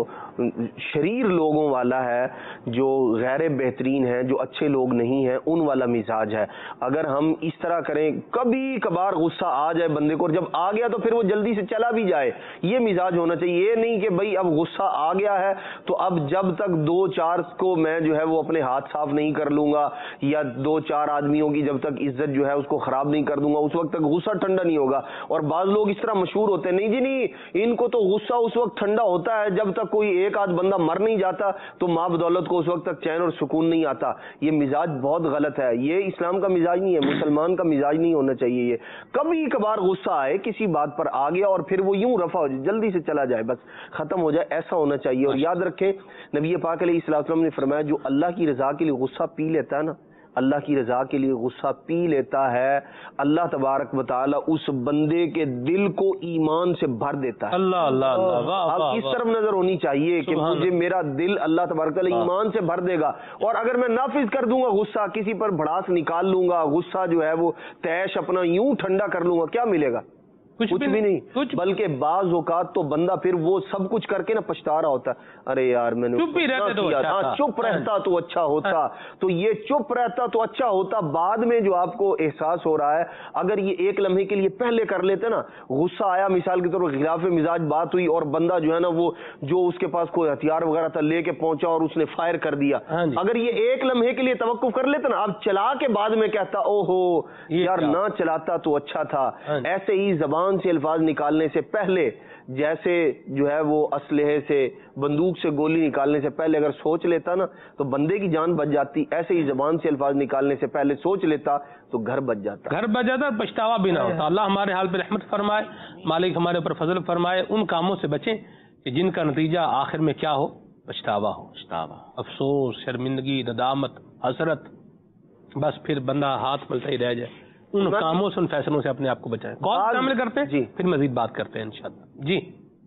شریر لوگوں والا ہے، جو غیر بہترین ہیں، جو اچھے لوگ نہیں ہیں، ان والا مزاج ہے۔ اگر ہم اس طرح کریں، کبھی کبھار غصہ آ جائے بندے کو اور جب آ گیا تو پھر وہ جلدی سے چلا بھی جائے، یہ مزاج ہونا چاہیے۔ یہ نہیں کہ بھائی اب غصہ آ گیا ہے تو اب جب تک دو چار کو میں جو ہے وہ اپنے ہاتھ صاف نہیں کر لوں گا یا دو چار آدمیوں کی جب تک عزت جو ہے اس کو خراب نہیں کر دوں گا، اس وقت تک غصہ ٹھنڈا نہیں ہوگا۔ اور بعض لوگ اس طرح مشہور ہوتے ہیں، نہیں جی نہیں، ان کو تو غصہ اس وقت ٹھنڈا ہوتا ہے جب تک کوئی ایک آدھ بندہ مر نہیں جاتا تو ماں بدولت کو اس وقت تک چین اور سکون نہیں آتا۔ یہ مزاج بہت غلط ہے، یہ اسلام کا مزاج نہیں ہے، مسلمان کا مزاج نہیں ہونا چاہیے۔ یہ کبھی کبھار غصہ آئے، کسی بات پر آ گیا اور پھر وہ یوں رفع ہو جائے، جلدی سے چلا جائے، بس ختم ہو جائے، ایسا ہونا چاہیے۔ اور یاد رکھیں نبی پاک علیہ السلام نے فرمایا جو اللہ کی رضا کے لیے غصہ پی لیتا ہے نا، اللہ کی رضا کے لیے غصہ پی لیتا ہے، اللہ تبارک و تعالی اس بندے کے دل کو ایمان سے بھر دیتا ہے۔ اللہ اللہ اللہ، اب اس طرف نظر ہونی چاہیے کہ مجھے میرا دل اللہ تبارک و تعالی ایمان سے بھر دے گا، اور اگر میں نافذ کر دوں گا غصہ، کسی پر بھڑاس نکال لوں گا، غصہ جو ہے وہ تیش اپنا یوں ٹھنڈا کر لوں گا، کیا ملے گا؟ کچھ بھی نہیں، کچھ بلکہ بعض اوقات تو بندہ پھر وہ سب کچھ کر کے نا پچھتا رہا ہوتا ہے، ارے یار میں نے چپ ہی رہتا تو اچھا تھا، چپ رہتا تو اچھا ہوتا۔ تو یہ چپ رہتا تو اچھا ہوتا، بعد میں جو آپ کو احساس ہو رہا ہے، اگر یہ ایک لمحے کے لیے پہلے کر لیتے نا، غصہ آیا مثال کے طور پر خلاف مزاج بات ہوئی اور بندہ جو ہے نا وہ جو اس کے پاس کوئی ہتھیار وغیرہ تھا لے کے پہنچا اور اس نے فائر کر دیا، اگر یہ ایک لمحے کے لیے توقف کر لیتے نا، اب چلا کے بعد میں کہتا او ہو یار نہ چلاتا تو اچھا تھا۔ ایسے ہی زبان سے الفاظ نکالنے سے پہلے، جیسے جو ہے وہ اسلحے سے بندوق سے گولی نکالنے سے پہلے اگر سوچ لیتا نا تو بندے کی جان بچ جاتی، ایسے ہی زبان سے الفاظ نکالنے سے پہلے سوچ لیتا تو گھر بچ جاتا، گھر بچ جاتا، پچھتاوا بھی نہ ہوتا۔ اللہ ہمارے حال پہ رحمت فرمائے، مالک ہمارے اوپر فضل فرمائے، ان کاموں سے بچیں کہ جن کا نتیجہ آخر میں کیا ہو، پچھتاوا ہو، پچھتاوا، افسوس، شرمندگی، ندامت، حسرت، بس پھر بندہ ہاتھ ملتا ہی رہ جائے۔ ان کاموں سے، ان فیصلوں سے اپنے آپ کو بچائیں۔ کال شامل کرتے ہیں، پھر مزید بات کرتے ہیں انشاءاللہ۔ جی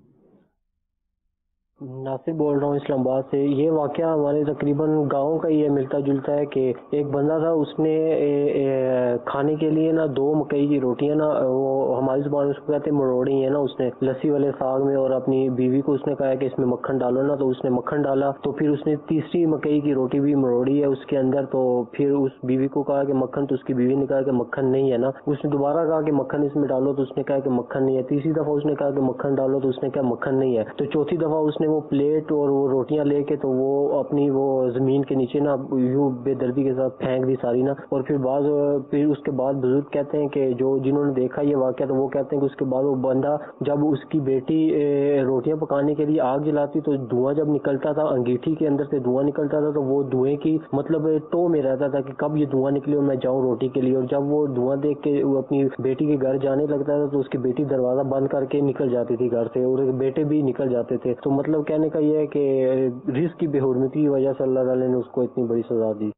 ناصر بول رہا ہوں اسلام آباد سے۔ یہ واقعہ ہمارے تقریباً گاؤں کا یہ ملتا جلتا ہے کہ ایک بندہ تھا، اس نے کھانے کے لیے نا دو مکئی کی روٹیاں نا، وہ ہماری زبان میں اس کو کہتے ہیں مروڑی ہیں نا، اس نے لسی والے ساگ میں، اور اپنی بیوی کو اس نے کہا کہ اس میں مکھن ڈالو نا، تو اس نے مکھن ڈالا، تو پھر اس نے تیسری مکئی کی روٹی بھی مروڑی ہے اس کے اندر، تو پھر اس بیوی کو کہا کہ مکھن، تو اس کی بیوی نے کہا کہ مکھن نہیں ہے نا، اس نے دوبارہ کہا کہ مکھن اس میں ڈالو، تو اس نے کہا کہ مکھن نہیں ہے، تیسری دفعہ اس نے کہا کہ مکھن ڈالو، تو اس نے کہا مکھن نہیں ہے، تو چوتھی دفعہ اس نے وہ پلیٹ اور وہ روٹیاں لے کے تو وہ اپنی وہ زمین کے نیچے نا یوں بے دردی کے ساتھ پھینک دی ساری نا، اور پھر بعض پھر اس کے بعد بزرگ کہتے ہیں کہ جو جنہوں نے دیکھا یہ واقعہ، تو وہ کہتے ہیں کہ اس کے بعد وہ بندہ جب اس کی بیٹی روٹیاں پکانے کے لیے آگ جلاتی تو دھواں جب نکلتا تھا، انگیٹھی کے اندر سے دھواں نکلتا تھا، تو وہ دھوئیں کی مطلب ٹو میں رہتا تھا کہ کب یہ دھواں نکلے اور میں جاؤں روٹی کے لیے، اور جب وہ دھواں دیکھ کے وہ اپنی بیٹی کے گھر جانے لگتا تھا تو اس کی بیٹی دروازہ بند کر کے نکل جاتی تھی گھر سے، اور بیٹے بھی نکل جاتے تھے۔ تو مطلب کہنے کا یہ ہے کہ رزق کی بے حرمتی کی وجہ سے اللہ تعالیٰ نے اس کو اتنی بڑی سزا دی۔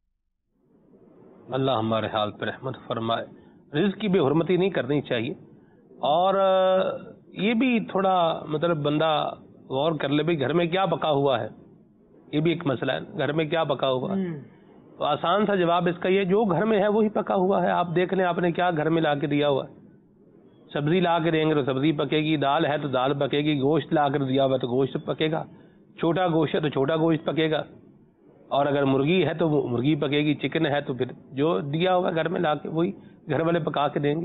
اللہ ہمارے حال پہ رحمت فرمائے۔ رزق کی بے حرمتی نہیں کرنی چاہیے، اور یہ بھی تھوڑا مطلب بندہ غور کر لے، بھائی گھر میں کیا پکا ہوا ہے، یہ بھی ایک مسئلہ ہے، گھر میں کیا پکا ہوا ہے۔ تو آسان سا جواب اس کا یہ، جو گھر میں ہے وہی پکا ہوا ہے۔ آپ دیکھ لیں آپ نے کیا گھر میں لا کے دیا ہوا ہے، سبزی لا کے دیں گے تو سبزی پکے گی، دال ہے تو دال پکے گی، گوشت لا کر دیا ہوا تو گوشت پکے گا، چھوٹا گوشت ہے تو چھوٹا گوشت پکے گا، اور اگر مرغی ہے تو مرغی پکے گی، چکن ہے تو پھر جو دیا ہوا گھر میں لا کے وہی گھر والے پکا کے دیں گے۔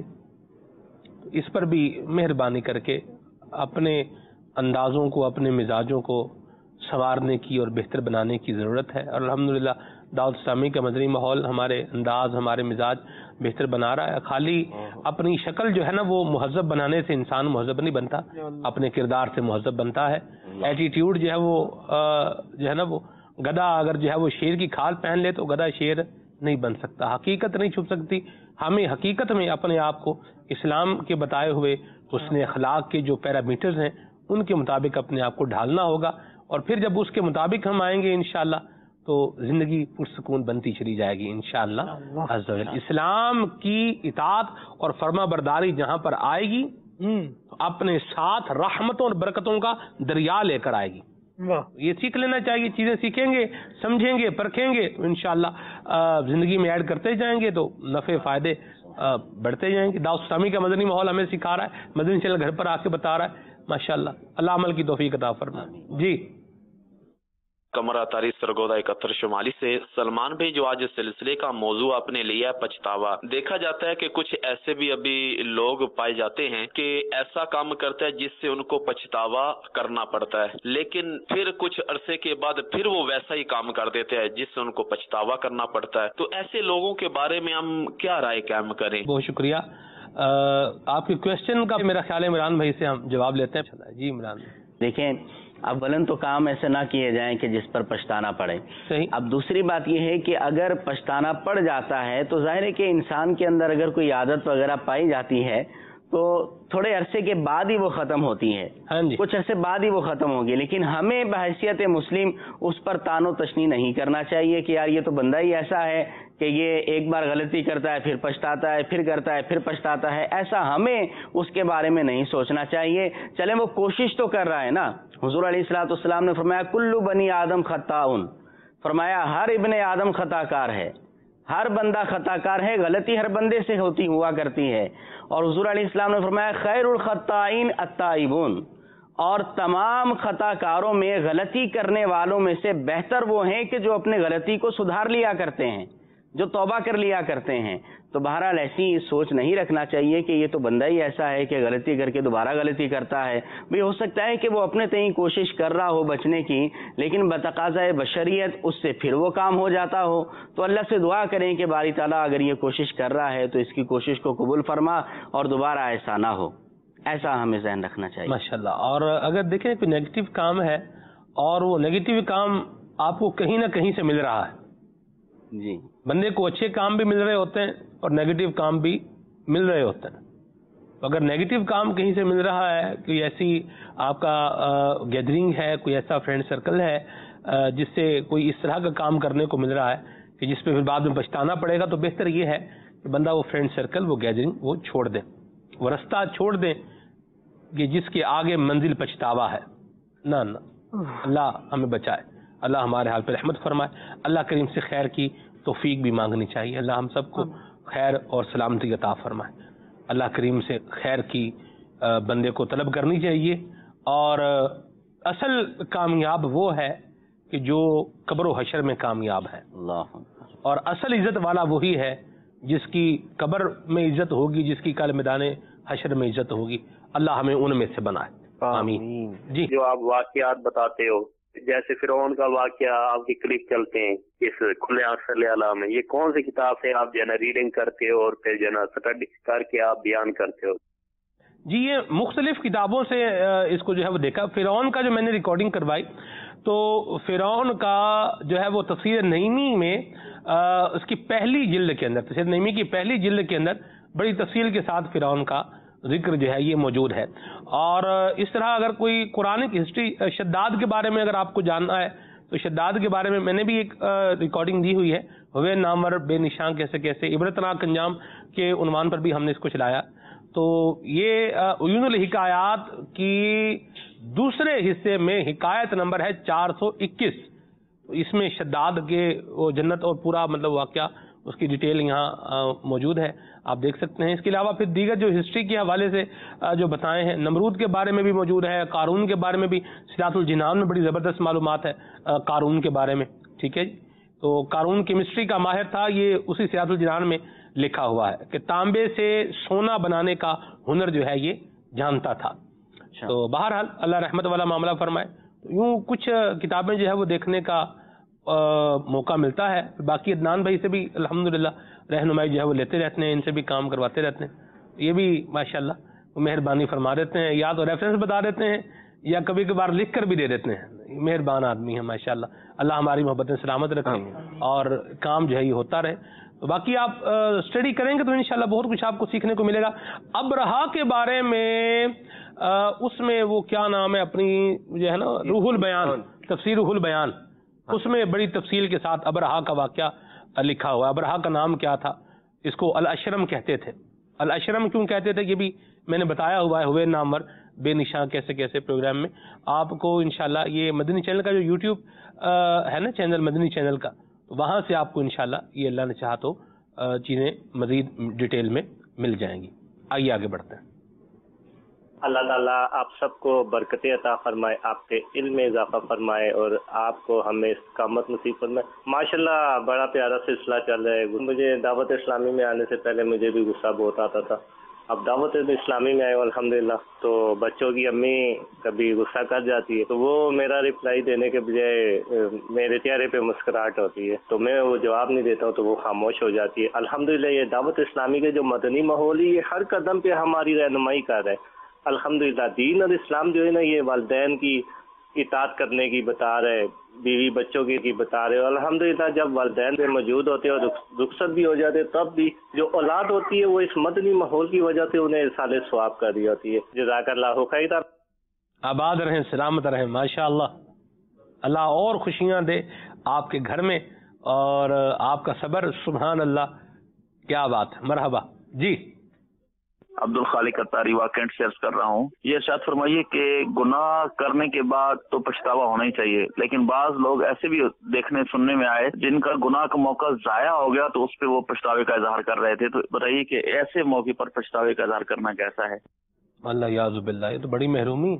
اس پر بھی مہربانی کر کے اپنے اندازوں کو، اپنے مزاجوں کو سنوارنے کی اور بہتر بنانے کی ضرورت ہے، اور الحمدللہ دعوت اسلامی کا مدنی ماحول ہمارے انداز، ہمارے مزاج بہتر بنا رہا ہے۔ خالی اپنی شکل جو ہے نا وہ مہذب بنانے سے انسان مہذب نہیں بنتا، اپنے کردار سے مہذب بنتا ہے۔ ایٹیٹیوڈ جو ہے وہ جو ہے نا وہ گدھا اگر جو ہے وہ شیر کی کھال پہن لے تو گدھا شیر نہیں بن سکتا، حقیقت نہیں چھپ سکتی۔ ہمیں حقیقت میں اپنے آپ کو اسلام کے بتائے ہوئے حسن اخلاق کے جو پیرامیٹرز ہیں ان کے مطابق اپنے آپ کو ڈھالنا ہوگا، اور پھر جب اس کے مطابق ہم آئیں گے انشاءاللہ تو زندگی پرسکون بنتی چلی جائے گی انشاءاللہ عز و جل۔ اسلام کی اطاعت اور فرما برداری جہاں پر آئے گی تو اپنے ساتھ رحمتوں اور برکتوں کا دریا لے کر آئے گی۔ یہ سیکھ لینا چاہیے. چیزیں سیکھیں گے, سمجھیں گے, پرکھیں گے, انشاءاللہ زندگی میں ایڈ کرتے جائیں گے تو نفع فائدے بڑھتے جائیں گے. دعوت اسلامی کا مدنی ماحول ہمیں سکھا رہا ہے, مدنی چینل گھر پر آ کے بتا رہا ہے. ماشاءاللہ اللہ عمل کی توفیق عطا فرمائے. جی کمرہ تاری سرگودا اکہتر شمالی سے سلمان بھائی, جو آج اس سلسلے کا موضوع اپنے لیا پچھتاوا. دیکھا جاتا ہے کہ کچھ ایسے بھی ابھی لوگ پائے جاتے ہیں کہ ایسا کام کرتا ہے جس سے ان کو پچھتاوا کرنا پڑتا ہے, لیکن پھر کچھ عرصے کے بعد پھر وہ ویسا ہی کام کر دیتے ہیں جس سے ان کو پچھتاوا کرنا پڑتا ہے. تو ایسے لوگوں کے بارے میں ہم کیا رائے قائم کریں؟ بہت شکریہ. آپ کی کوشچن کا میرا خیال ہے عمران بھائی سے ہم جواب لیتے ہیں. جی عمران. دیکھیں, اولن تو کام ایسے نہ کیے جائیں کہ جس پر پچھتانا پڑے. صحیح. اب دوسری بات یہ ہے کہ اگر پچھتانا پڑ جاتا ہے تو ظاہر ہے کہ انسان کے اندر اگر کوئی عادت وغیرہ پائی جاتی ہے تو تھوڑے عرصے کے بعد ہی وہ ختم ہوتی ہے. ہاں جی. کچھ عرصے بعد ہی وہ ختم ہوگی, لیکن ہمیں بحیثیت مسلم اس پر تان و تشنی نہیں کرنا چاہیے کہ یار یہ تو بندہ ہی ایسا ہے کہ یہ ایک بار غلطی کرتا ہے پھر پچھتاتا ہے, پھر کرتا ہے پھر پچھتاتا ہے. ایسا ہمیں اس کے بارے میں نہیں سوچنا چاہیے. چلیں وہ کوشش تو کر رہا ہے نا. حضور علیہ الصلوۃ والسلام نے فرمایا کلو بنی آدم خطاؤن, فرمایا ہر ابن آدم خطا کار ہے, ہر بندہ خطا کار ہے, غلطی ہر بندے سے ہوتی ہوا کرتی ہے. اور حضور علیہ السلام نے فرمایا خیر الخطائین التائبون, اور تمام خطا کاروں میں غلطی کرنے والوں میں سے بہتر وہ ہیں کہ جو اپنے غلطی کو سدھار لیا کرتے ہیں, جو توبہ کر لیا کرتے ہیں. تو بہرحال ایسی سوچ نہیں رکھنا چاہیے کہ یہ تو بندہ ہی ایسا ہے کہ غلطی کر کے دوبارہ غلطی کرتا ہے. بھی ہو سکتا ہے کہ وہ اپنے تئیں کوشش کر رہا ہو بچنے کی, لیکن بتقاضۂ بشریت اس سے پھر وہ کام ہو جاتا ہو. تو اللہ سے دعا کریں کہ باری تعالیٰ اگر یہ کوشش کر رہا ہے تو اس کی کوشش کو قبول فرما اور دوبارہ ایسا نہ ہو. ایسا ہمیں ذہن رکھنا چاہیے. ماشاءاللہ. اور اگر دیکھیں کوئی نیگیٹو کام ہے اور وہ نیگیٹو کام آپ کو کہیں نہ کہیں سے مل رہا ہے, جی, بندے کو اچھے کام بھی مل رہے ہوتے ہیں اور نیگیٹو کام بھی مل رہے ہوتے ہیں. اگر نیگیٹو کام کہیں سے مل رہا ہے, کوئی ایسی آپ کا گیدرنگ ہے, کوئی ایسا فرینڈ سرکل ہے جس سے کوئی اس طرح کا کام کرنے کو مل رہا ہے کہ جس پہ پھر بعد میں پچھتانا پڑے گا, تو بہتر یہ ہے کہ بندہ وہ فرینڈ سرکل, وہ گیدرنگ وہ چھوڑ دے, وہ رستہ چھوڑ دیں کہ جس کے آگے منزل پچھتاوا ہے. نہ نہ, اللہ ہمیں بچائے, اللہ ہمارے حال پہ رحمت فرمائے. اللہ کریم سے خیر کی توفیق بھی مانگنی چاہیے. اللہ ہم سب کو خیر اور سلامتی عطا فرمائے. اللہ کریم سے خیر کی بندے کو طلب کرنی چاہیے. اور اصل کامیاب وہ ہے کہ جو قبر و حشر میں کامیاب ہے. اللہ. اور اصل عزت والا وہی ہے جس کی قبر میں عزت ہوگی, جس کی کل میدان حشر میں عزت ہوگی. اللہ ہمیں ان میں سے بنائے. آمین. جی. جو آپ واقعات بتاتے ہو, جیسے فرعون کا واقعہ آپ کی کلپ چلتے ہیں اس کھلے صلی اللہ میں, یہ کون سی کتاب سے آپ جو ہے نا ریڈنگ کرتے ہو اور پھر جو ہے نا اسٹڈی کر کے آپ بیان کرتے ہو؟ جی یہ مختلف کتابوں سے اس کو جو ہے وہ دیکھا. فرعون کا جو میں نے ریکارڈنگ کروائی تو فرعون کا جو ہے وہ تفسیر نعیمی میں اس کی پہلی جلد کے اندر, تفسیر نعیمی کی پہلی جلد کے اندر بڑی تفصیل کے ساتھ فرعون کا ذکر جو ہے یہ موجود ہے. اور اس طرح اگر کوئی قرآن کی ہسٹری, شداد کے بارے میں اگر آپ کو جاننا ہے تو شداد کے بارے میں میں نے بھی ایک ریکارڈنگ دی ہوئی ہے, ہوئے نامور بے نشان کیسے کیسے, عبرتناک انجام کے عنوان پر بھی ہم نے اس کو چلایا. تو یہ عیون الحکایات کی دوسرے حصے میں حکایت نمبر ہے چار سو اکیس. اس میں شداد کے وہ جنت اور پورا مطلب واقعہ اس کی ڈیٹیل یہاں موجود ہے, آپ دیکھ سکتے ہیں. اس کے علاوہ پھر دیگر جو ہسٹری کے حوالے سے جو بتائے ہیں, نمرود کے بارے میں بھی موجود ہے, قارون کے بارے میں بھی, صراط الجنان میں بڑی زبردست معلومات ہے قارون کے بارے میں. ٹھیک ہے جی. تو قارون کیمسٹری کا ماہر تھا, یہ اسی صراط الجنان میں لکھا ہوا ہے کہ تانبے سے سونا بنانے کا ہنر جو ہے یہ جانتا تھا. تو بہرحال اللہ رحمت والا معاملہ فرمائے. یوں کچھ کتابیں جو ہے وہ دیکھنے کا موقع ملتا ہے. باقی عدنان بھائی سے بھی الحمدللہ رہنمائی جو ہے وہ لیتے رہتے ہیں, ان سے بھی کام کرواتے رہتے ہیں. یہ بھی ماشاءاللہ مہربانی فرما دیتے ہیں, یا تو ریفرنس بتا دیتے ہیں یا کبھی کبھار لکھ کر بھی دے دیتے ہیں. مہربان آدمی ہیں ماشاءاللہ. اللہ ہماری محبتیں سلامت رکھیں اور کام جو ہے یہ ہوتا رہے. باقی آپ اسٹڈی کریں گے تو انشاءاللہ بہت کچھ آپ کو سیکھنے کو ملے گا. ابرہا کے بارے میں اس میں وہ کیا نام ہے اپنی جو ہے نا روح البیان, تفسیر روح البیان, اس میں بڑی تفصیل کے ساتھ ابرہا کا واقعہ لکھا ہوا ہے. ابرہا کا نام کیا تھا, اس کو الاشرم کہتے تھے. الاشرم کیوں کہتے تھے یہ بھی میں نے بتایا ہوا ہے, ہوئے نامور بے نشان کیسے کیسے پروگرام میں آپ کو انشاءاللہ یہ مدنی چینل کا جو یوٹیوب ہے نا چینل مدنی چینل کا، وہاں سے آپ کو انشاءاللہ یہ اللہ نے چاہا تو چیزیں مزید ڈیٹیل میں مل جائیں گی. آئیے آگے بڑھتے ہیں. اللہ تعالیٰ آپ سب کو برکتیں عطا فرمائے، آپ کے علم میں اضافہ فرمائے اور آپ کو ہمیں استقامت نصیب فرمائے. ماشاءاللہ بڑا پیارا سلسلہ چل رہا ہے. مجھے دعوت اسلامی میں آنے سے پہلے مجھے بھی غصہ بہت آتا تھا. اب دعوت اسلامی میں آئے ہوں الحمدللہ، تو بچوں کی امی کبھی غصہ کر جاتی ہے تو وہ میرا رپلائی دینے کے بجائے میرے چہرے پہ مسکراہٹ ہوتی ہے، تو میں وہ جواب نہیں دیتا ہوں تو وہ خاموش ہو جاتی ہے. الحمدللہ یہ دعوت اسلامی کے جو مدنی ماحول ہے یہ ہر قدم پہ ہماری رہنمائی کر رہا ہے. الحمدللہ دین اور اسلام جو ہے نا یہ والدین کی اطاعت کرنے کی بتا رہے، بیوی بچوں کی بتا رہے. الحمدللہ جب والدین پہ موجود ہوتے ہیں اور رخصت بھی ہو جاتے تب بھی جو اولاد ہوتی ہے وہ اس مدنی ماحول کی وجہ سے انہیں ارسال ثواب کر رہی ہوتی ہے. جزاک اللہ خیر. آباد رہیں، سلامت رہیں. ماشاء اللہ، اللہ اور خوشیاں دے آپ کے گھر میں اور آپ کا صبر. سبحان اللہ، کیا بات. مرحبا. جی عبد الخالق اتاری واقعات سے عرض کر رہا ہوں. یہ ارشاد فرمائیے کہ گناہ کرنے کے بعد تو پچھتاوا ہونا ہی چاہیے، لیکن بعض لوگ ایسے بھی دیکھنے سننے میں آئے جن کا گناہ کا موقع ضائع ہو گیا تو اس پہ وہ پچھتاوے کا اظہار کر رہے تھے. تو بتائیے کہ ایسے موقع پر پچھتاوے کا اظہار کرنا کیسا ہے؟ اللہ یعوذ باللہ، یہ تو بڑی محرومی.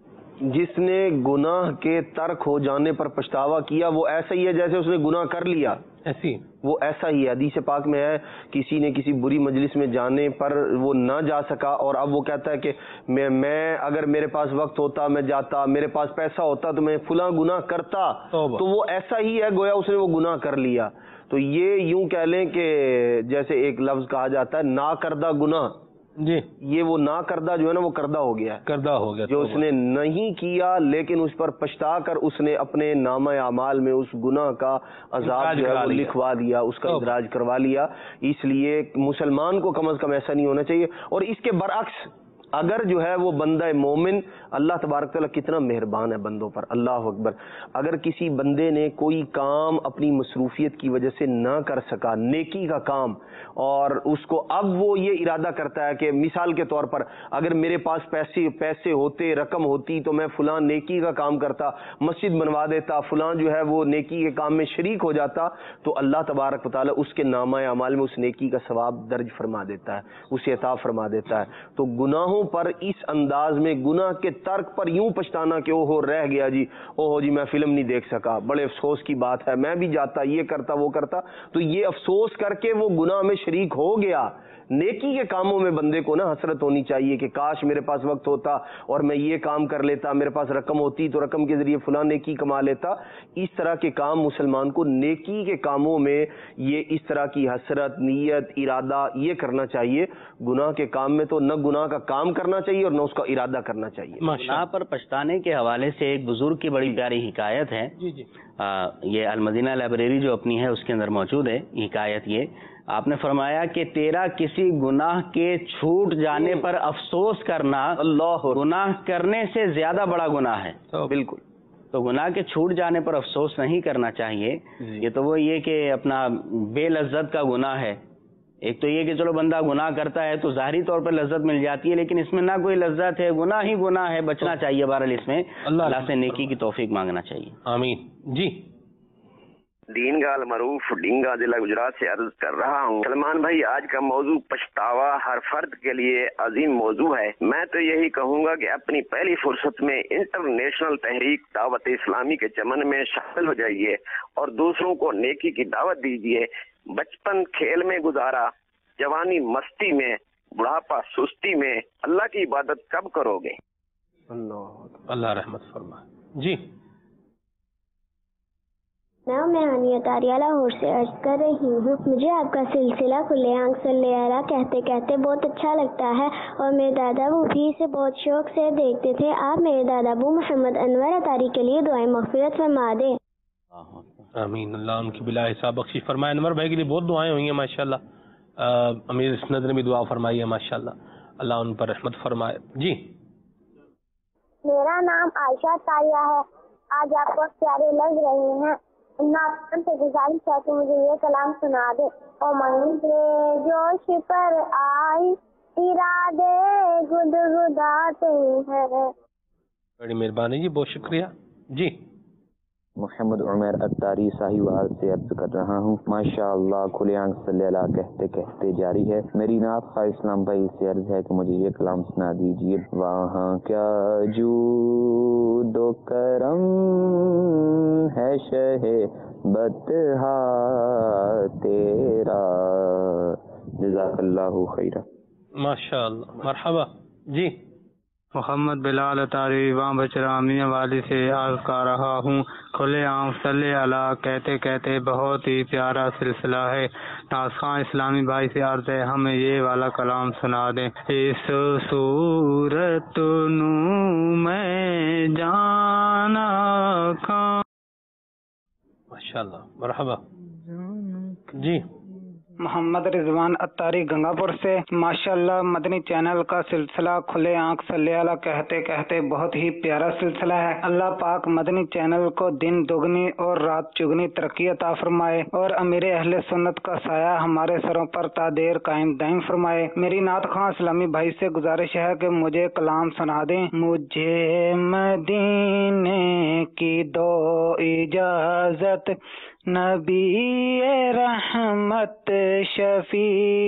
جس نے گناہ کے ترک ہو جانے پر پچھتاوا کیا وہ ایسا ہی ہے جیسے اس نے گناہ کر لیا. ایسی وہ ایسا ہی ہے. حدیث پاک میں ہے کسی نے کسی بری مجلس میں جانے پر وہ نہ جا سکا اور اب وہ کہتا ہے کہ میں میں اگر میرے پاس وقت ہوتا میں جاتا، میرے پاس پیسہ ہوتا تو میں فلاں گناہ کرتا. تو وہ ایسا ہی ہے گویا اس نے وہ گناہ کر لیا. تو یہ یوں کہہ لیں کہ جیسے ایک لفظ کہا جاتا ہے نا کردہ گناہ، جی یہ وہ نہ کردہ جو ہے نا وہ کردہ ہو گیا ہے، کردہ ہو گیا جو اس نے نہیں کیا لیکن اس پر پچھتا کر اس نے اپنے نامہ اعمال میں اس گناہ کا عذاب جو ہے وہ لکھوا دیا، اس کا ادراج کروا لیا. اس لیے مسلمان کو کم از کم ایسا نہیں ہونا چاہیے. اور اس کے برعکس اگر جو ہے وہ بندہ مومن، اللہ تبارک تعالیٰ کتنا مہربان ہے بندوں پر، اللہ اکبر. اگر کسی بندے نے کوئی کام اپنی مصروفیت کی وجہ سے نہ کر سکا، نیکی کا کام، اور اس کو اب وہ یہ ارادہ کرتا ہے کہ مثال کے طور پر اگر میرے پاس پیسے پیسے ہوتے، رقم ہوتی تو میں فلاں نیکی کا کام کرتا، مسجد بنوا دیتا، فلاں جو ہے وہ نیکی کے کام میں شریک ہو جاتا، تو اللہ تبارک و تعالیٰ اس کے نامہ اعمال میں اس نیکی کا ثواب درج فرما دیتا ہے، اسے عطا فرما دیتا ہے. تو گناہوں پر اس انداز میں، گناہ کے ترک پر یوں پچھتانا کہ او ہو رہ گیا جی، او ہو جی میں فلم نہیں دیکھ سکا، بڑے افسوس کی بات ہے، میں بھی جاتا یہ کرتا وہ کرتا، تو یہ افسوس کر کے وہ گناہ میں شریک ہو گیا. نیکی کے کاموں میں بندے کو نا حسرت ہونی چاہیے کہ کاش میرے پاس وقت ہوتا اور میں یہ کام کر لیتا، میرے پاس رقم ہوتی تو رقم کے ذریعے فلاں نیکی کما لیتا. اس طرح کے کام مسلمان کو نیکی کے کاموں میں یہ اس طرح کی حسرت، نیت، ارادہ یہ کرنا چاہیے. گناہ کے کام میں تو نہ گناہ کا کام کرنا چاہیے اور نہ اس کا ارادہ کرنا چاہیے. گناہ پر پچھتانے کے حوالے سے ایک بزرگ کی بڑی پیاری حکایت ہے. جی جی یہ المدینہ لائبریری جو اپنی ہے اس کے اندر موجود ہے حکایت. یہ آپ نے فرمایا کہ تیرا کسی گناہ کے چھوٹ جانے پر افسوس کرنا اللہ گناہ کرنے سے زیادہ بڑا گناہ ہے. بالکل. تو گناہ کے چھوٹ جانے پر افسوس نہیں کرنا چاہیے. یہ تو وہ یہ کہ اپنا بے لذت کا گناہ ہے. ایک تو یہ کہ چلو بندہ گناہ کرتا ہے تو ظاہری طور پر لذت مل جاتی ہے، لیکن اس میں نہ کوئی لذت ہے، گناہ ہی گناہ ہے. بچنا چاہیے بہرحال اس میں، اللہ سے نیکی کی توفیق مانگنا چاہیے. آمین. جی دین گال معروف ڈینگا ضلع گجرات سے عرض کر رہا ہوں. سلمان بھائی، آج کا موضوع پچھتاوا ہر فرد کے لیے عظیم موضوع ہے. میں تو یہی کہوں گا کہ اپنی پہلی فرصت میں انٹرنیشنل تحریک دعوت اسلامی کے چمن میں شامل ہو جائیے اور دوسروں کو نیکی کی دعوت دیجیے. بچپن کھیل میں گزارا، جوانی مستی میں، بڑھاپا سستی میں، اللہ کی عبادت کب کرو گے؟ اللہ اللہ رحمت فرمائے. جی میں ہانیہ تاریہ لاہور سے عرض کر رہی ہوں. مجھے آپ کا سلسلہ کھلے آنکھ صلی اللہ کہتے کہتے بہت اچھا لگتا ہے اور میرے دادا ابو بھی اسے بہت شوق سے دیکھتے تھے. آپ میرے دادا ابو محمد انور اتاری کے لیے دعائیں مغفرت فرما دیں. آمین. اللہ ان کی بلا حساب بخشش فرمائے. انور بھائی کے لیے بہت دعائیں ہوئی ہیں ماشاءاللہ. امیر اسند نے بھی دعا فرمائی ہے ماشاءاللہ. اللہ ان پر رحمت فرمائے. جی میرا نام عائشہ تاریہ ہے. آج آپ کو پیارے لگ رہے ہیں. ناظرین سے گزارش ہے کہ مجھے یہ کلام سنا دے. اور منگے جوش پر آئی इरादे गुदगुदाते हैं। बड़ी मेहरबानी जी, बहुत शुक्रिया जी। मोहम्मद उमर अत्तारी साहिवाल से अर्ज कर रहा हूँ। माशाअल्लाह खुले आंख सल्ले अला कहते कहते जारी है। मेरी नात खा इस्लाम भाई से अर्ज है कि मुझे ये कलाम सुना दीजिए। वहाँ क्या जूदो करम है शहे बतहा तेरा, जज़ाकल्लाहु खैरा। माशाअल्लाह, मरहबा जी। मोहम्मद बिलाल अतारी वहाँ बचरामिया वाली से अर्ज कर रहा हूँ। खुले आम सल्ले अला कहते कहते बहुत ही प्यारा सिलसिला है। नाज़ खान इस्लामी भाई से अर्ज है हमें ये वाला कलाम सुना दें। इस सूरत नू मैं जाना खां। माशाअल्लाह, मरहबा जी। मोहम्मद रिजवान अत्तारी गंगापुर से माशाअल्लाह मदनी चैनल का सिलसिला खुले आंख सल्ले अला कहते कहते बहुत ही प्यारा सिलसिला है। अल्लाह पाक मदनी चैनल को दिन दुगनी और रात चुगनी तरक्की अता फरमाए और अमीर अहले सुन्नत का साया हमारे सरों पर तादेर कायम दायम फरमाए। मेरी नात खां इस्लामी भाई से गुजारिश है कि मुझे कलाम सुना दें। मुझे मदीने की दो इजाजत, नबी रहमत शफी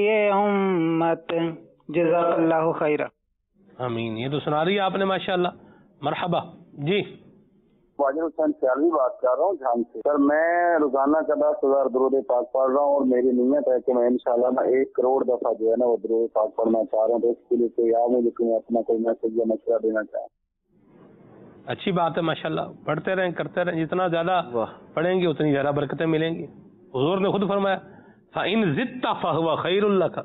उम्मत, जज़ाकल्लाहु खैरा। आमीन। ये तो सुना रही है आपने माशाअल्लाह, मरहबा जी। वाजिद हुसैन सियालवी बात कर रहा हूँ झांग से। सर मैं रोजाना का दस हजार दरूद पाक पढ़ रहा हूँ और मेरी नीयत है कि मैं इंशाल्लाह ना एक करोड़ दफा जो है ना वो दरूद पाक पढ़ना चाह रहा हूँ। तो इसके लिए कोई आप मुझे कोई अपना कोई मैसेज या मशवरा देना चाहें। अच्छी बात है माशाल्लाह, पढ़ते रहें करते रहें, जितना ज्यादा पढ़ेंगे उतनी ज्यादा बरकतें मिलेंगी। हुजूर ने खुद फरमाया फ़इन ज़िद्ता फ़हुवा खैरुल लका।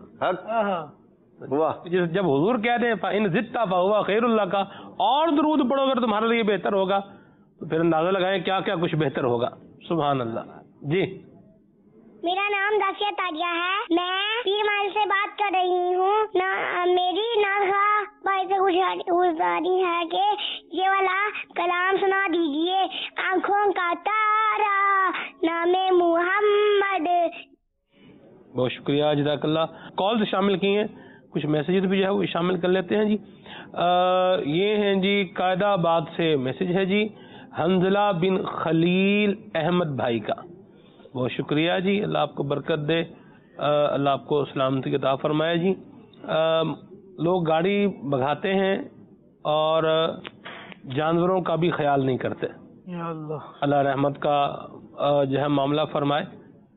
वाह, जब हुजूर कहते हैं फ़इन ज़िद्ता फ़हुवा खैरुल लका, और दुरूद पढ़ोगे तो तुम्हारे लिए बेहतर होगा, तो फिर अंदाजा लगाएं क्या क्या कुछ बेहतर होगा। सुभान अल्लाह जी। मेरा नाम दासिया तारिया है, मैं पीर माइल से बात कर रही हूँ। ना मेरी नाज़ा भाई से गुजारिश है कि ये वाला कलाम सुना दीजिए। आंखों का तारा नामे मुहम्मद। बहुत शुक्रिया, जज़ाकल्लाह। कॉल से शामिल किए हैं, कुछ मैसेजेस भी जो है वो शामिल कर लेते हैं जी। आ, ये हैं जी कायदाबाद से मैसेज है जी हंजला बिन खलील अहमद भाई का। बहुत शुक्रिया जी, अल्लाह आपको बरकत दे, अल्लाह आपको सलामती अता फरमाए जी। आ, लोग गाड़ी भगाते हैं और जानवरों का भी ख्याल नहीं करते। अल्लाह रहमत का जो है मामला फरमाए।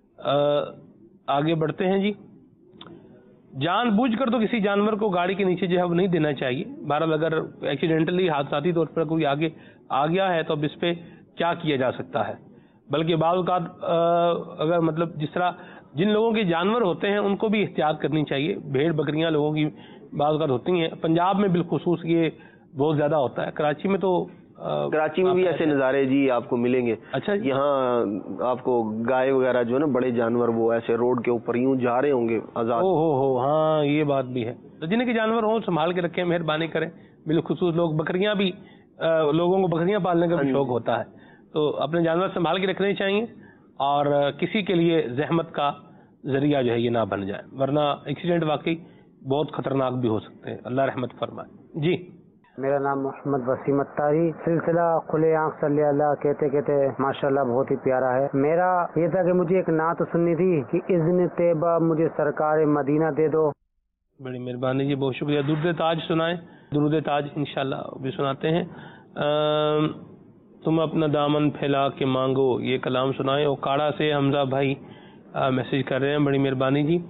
आगे बढ़ते हैं जी। जानबूझकर तो किसी जानवर को गाड़ी के नीचे जो है वो नहीं देना चाहिए। बहरहाल अगर एक्सीडेंटली हादसाती तौर पर कोई आगे आ गया है तो अब इस पे क्या किया जा सकता है। बल्कि बाज़ औक़ात अगर मतलब जिस तरह जिन लोगों के जानवर होते हैं उनको भी एहतियात करनी चाहिए। भेड़ बकरियां लोगों की बाज़ औक़ात होती हैं, पंजाब में बिलखुसूस ये बहुत ज़्यादा होता है। कराची में तो कराची में भी ऐसे नज़ारे जी आपको मिलेंगे। अच्छा, यहाँ आपको गाय वगैरह जो है ना, बड़े जानवर वो ऐसे रोड के ऊपर यूं जा रहे होंगे आजाद। ओ हो हो, हाँ ये बात भी है। तो जिन्हें के जानवर हो संभाल के रखें, मेहरबानी करें। बिलखुसूस लोग बकरियां भी आ, लोगों को बकरियां पालने का भी शौक होता है, तो अपने जानवर संभाल के रखने चाहिए और किसी के लिए जहमत का जरिया जो है ये ना बन जाए, वरना एक्सीडेंट वाकई बहुत खतरनाक भी हो सकते हैं। अल्लाह रहमत फरमाए जी। मेरा नाम मोहम्मद वसीम अत्तारी। सिलसिला खुले आंख सल्ले अल्लाह कहते कहते माशाल्लाह बहुत ही प्यारा है। मेरा ये था कि मुझे एक नात सुननी थी कि इज़्न तैबा मुझे सरकार मदीना दे दो। बड़ी मेहरबानी जी, बहुत शुक्रिया। दुरूद ताज सुनाएं। दुरूद ताज इंशाल्लाह भी सुनाते हैं। आ, तुम अपना दामन फैला के मांगो, ये कलाम सुनाएं। और काड़ा से हमजा भाई आ, मैसेज कर रहे हैं, बड़ी मेहरबानी जी।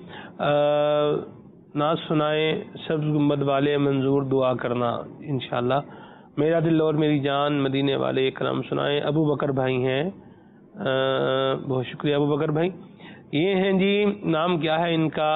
नाज सुनाएं, सब्ज़ गुंबद वाले मंजूर दुआ करना इंशाल्लाह। मेरा दिल और मेरी जान मदीने वाले, ये कलाम सुनाएं। अबू बकर भाई हैं, बहुत शुक्रिया अबू बकर भाई। ये हैं जी, नाम क्या है इनका,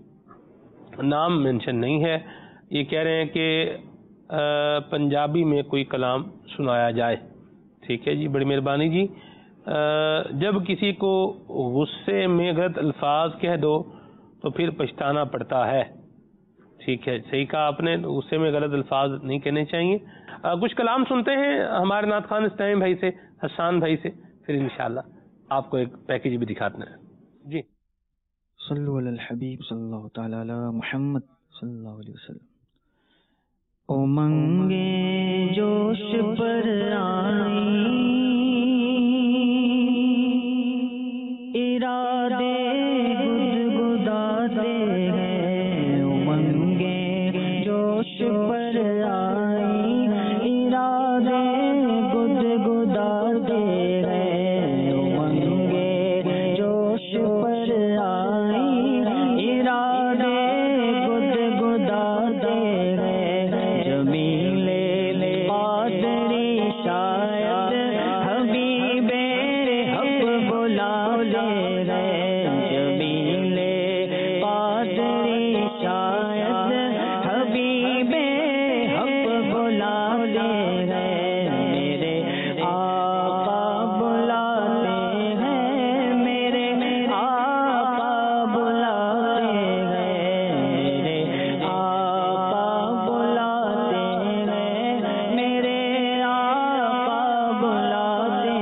नाम मेंशन नहीं है। ये कह रहे हैं कि पंजाबी में कोई कलाम सुनाया जाए। ठीक है जी, बड़ी मेहरबानी जी। आ, जब किसी को गुस्से में गलत अल्फाज कह दो तो फिर पछताना पड़ता है। ठीक है, सही कहा आपने, गुस्से में गलत अल्फाज नहीं कहने चाहिए। आ, कुछ कलाम सुनते हैं हमारे नाथ खान इस्लामी भाई से, हसन भाई से, फिर इंशाल्लाह आपको एक पैकेज भी दिखाते हैं जी। सल्लु अलल हबीब सल्लल्लाहु तआला अला मुहम्मद صلی اللہ علیہ وسلم. امنگیں جوش پر آئی، ارادے گدگداتے ہیں. امنگیں جوش پر آئی، ارادے گدگداتے ہیں. امنگیں جوش پر آئی، ارادے گدگداتے ہیں. جمیلے قادری شاید حبیب حق بلاتے ہیں. جمیلے قادری شاید حبیب حق بلاتے ہیں. میرے آقا بلاتے ہیں، میرے آقا بلاتے ہیں. میرے آقا بلاتے ہیں، میرے آقا بلاتے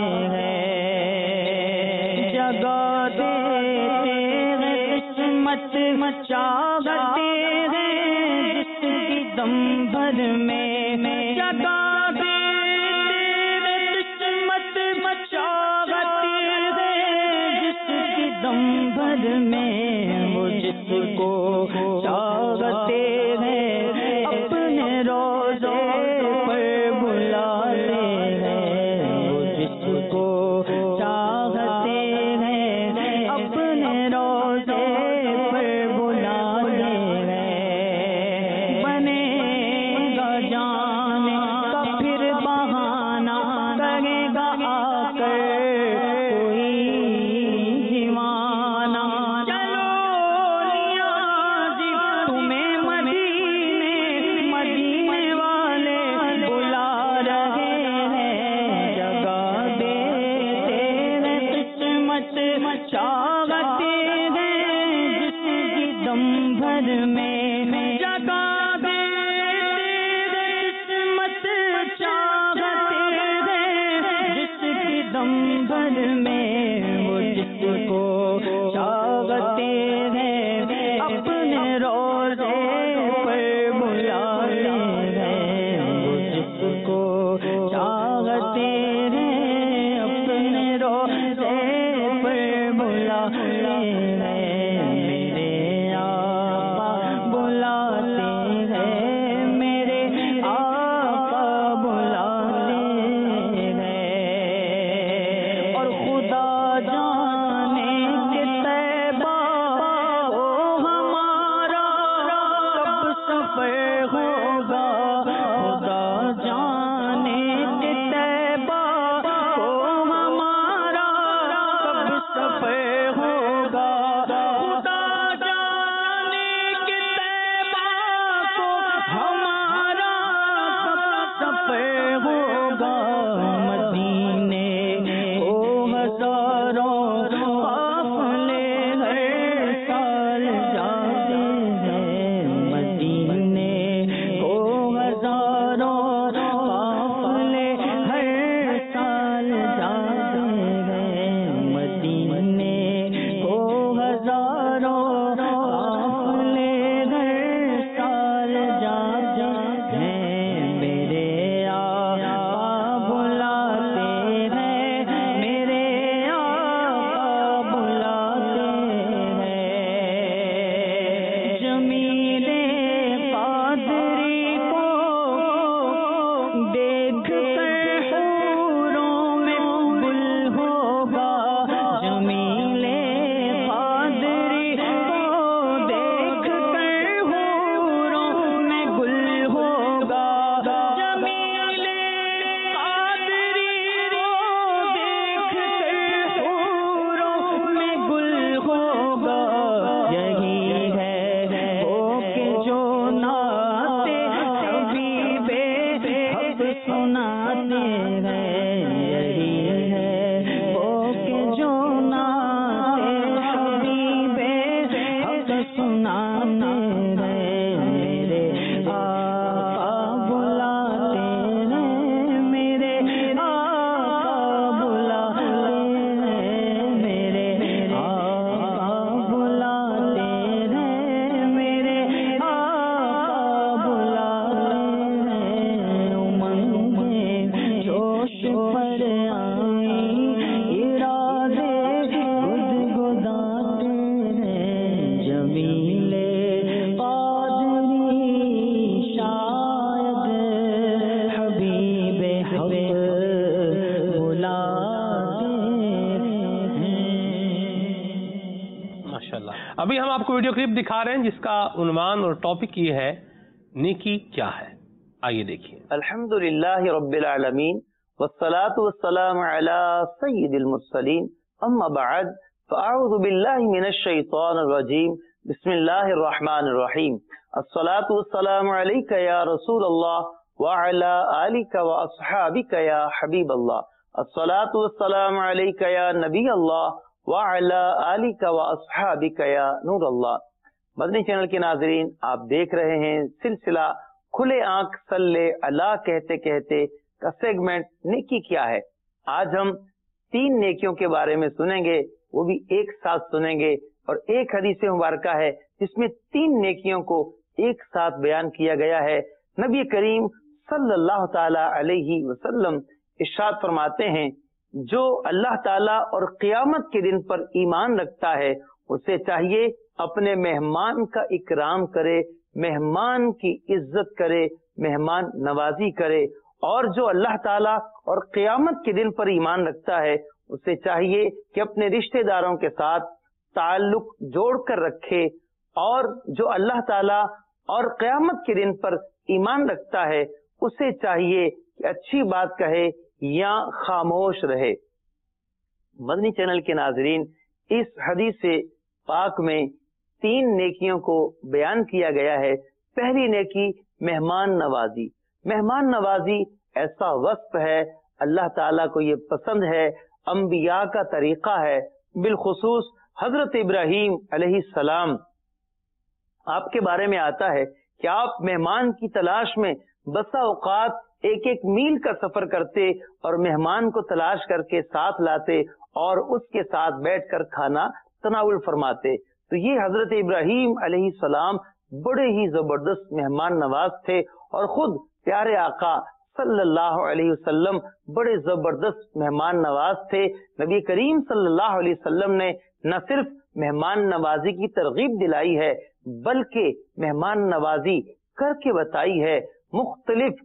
ہیں. جگہ دیتے ہیں قسمت چاہتے ہیں جس کی دم بھر میں. جگہ دیتے ہیں قسمت چاہتے ہیں جس کی دم بھر میں. وہ جس کو چاہتے ہیں اپنے روزے پر بلاتے ہیں. وہ جس کو چاہتے ہیں اپنے روزے پر بلاتے ہیں. بنے گا جانے کا پھر بہانہ کرے گا آ کر کوئی دیوانہ. چلو نیازی تمہیں مدینے مدینے والے بلا رہے ہیں. جگہ دیتے ہیں قسمت چاہتے ہیں جس کی دم بھر میں. جگہ دیتے ہیں قسمت چاہتے ہیں جس کی دم بھر میں. وہ جس کو چاہتے ہیں اپنے روزے پر بلاتے ہیں. وہ جس کو چاہتے ہیں اپنے روزے پر بلاتے ہیں. میرے آقا بلاتے ہیں، میرے آقا بلاتے ہیں. اور خدا جانے کہ طیبہ ہو ہمارا کب سفر ہوگا. خدا جانے کہ طیبہ ہو ہمارا کب سفر ہوگا. ابھی ہم آپ کو ویڈیو کلپ دکھا رہے ہیں جس کا عنوان اور ٹاپک یہ ہے نیکی کیا ہے. آئیے دیکھیے. الحمدللہ رب العالمین والصلاة والسلام علی سید المرسلین اما بعد فاعوذ باللہ من الشیطان الرجیم بسم اللہ الرحمن الرحیم الصلاة والسلام علیک یا رسول اللہ وعلی آلک واصحابک یا حبیب اللہ الصلاة والسلام علیک یا نبی اللہ وعلی آلک واصحابک یا نور اللہ. مدنی چینل کے ناظرین، آپ دیکھ رہے ہیں سلسلہ کھلے آنکھ صلی اللہ کہتے کہتے کا سیگمنٹ نیکی کیا ہے. آج ہم تین نیکیوں کے بارے میں سنیں گے، وہ بھی ایک ساتھ سنیں گے، اور ایک حدیث مبارکہ ہے جس میں تین نیکیوں کو ایک ساتھ بیان کیا گیا ہے. نبی کریم صلی اللہ تعالی علیہ وسلم ارشاد فرماتے ہیں، جو اللہ تعالیٰ اور قیامت کے دن پر ایمان رکھتا ہے اسے چاہیے اپنے مہمان کا اکرام کرے، مہمان کی عزت کرے، مہمان نوازی کرے. اور جو اللہ تعالیٰ اور قیامت کے دن پر ایمان رکھتا ہے اسے چاہیے کہ اپنے رشتہ داروں کے ساتھ تعلق جوڑ کر رکھے. اور جو اللہ تعالیٰ اور قیامت کے دن پر ایمان رکھتا ہے اسے چاہیے کہ اچھی بات کہے یا خاموش رہے. مدنی چینل کے ناظرین، اس حدیث پاک میں تین نیکیوں کو بیان کیا گیا ہے. پہلی نیکی مہمان نوازی. مہمان نوازی ایسا وصف ہے، اللہ تعالیٰ کو یہ پسند ہے، انبیاء کا طریقہ ہے. بالخصوص حضرت ابراہیم علیہ السلام، آپ کے بارے میں آتا ہے کہ آپ مہمان کی تلاش میں بسا اوقات ایک ایک میل کا سفر کرتے اور مہمان کو تلاش کر کے ساتھ لاتے اور اس کے ساتھ بیٹھ کر کھانا تناول فرماتے. تو یہ حضرت ابراہیم علیہ السلام بڑے ہی زبردست مہمان نواز تھے، اور خود پیارے آقا صلی اللہ علیہ وسلم بڑے زبردست مہمان نواز تھے. نبی کریم صلی اللہ علیہ وسلم نے نہ صرف مہمان نوازی کی ترغیب دلائی ہے بلکہ مہمان نوازی کر کے بتائی ہے. مختلف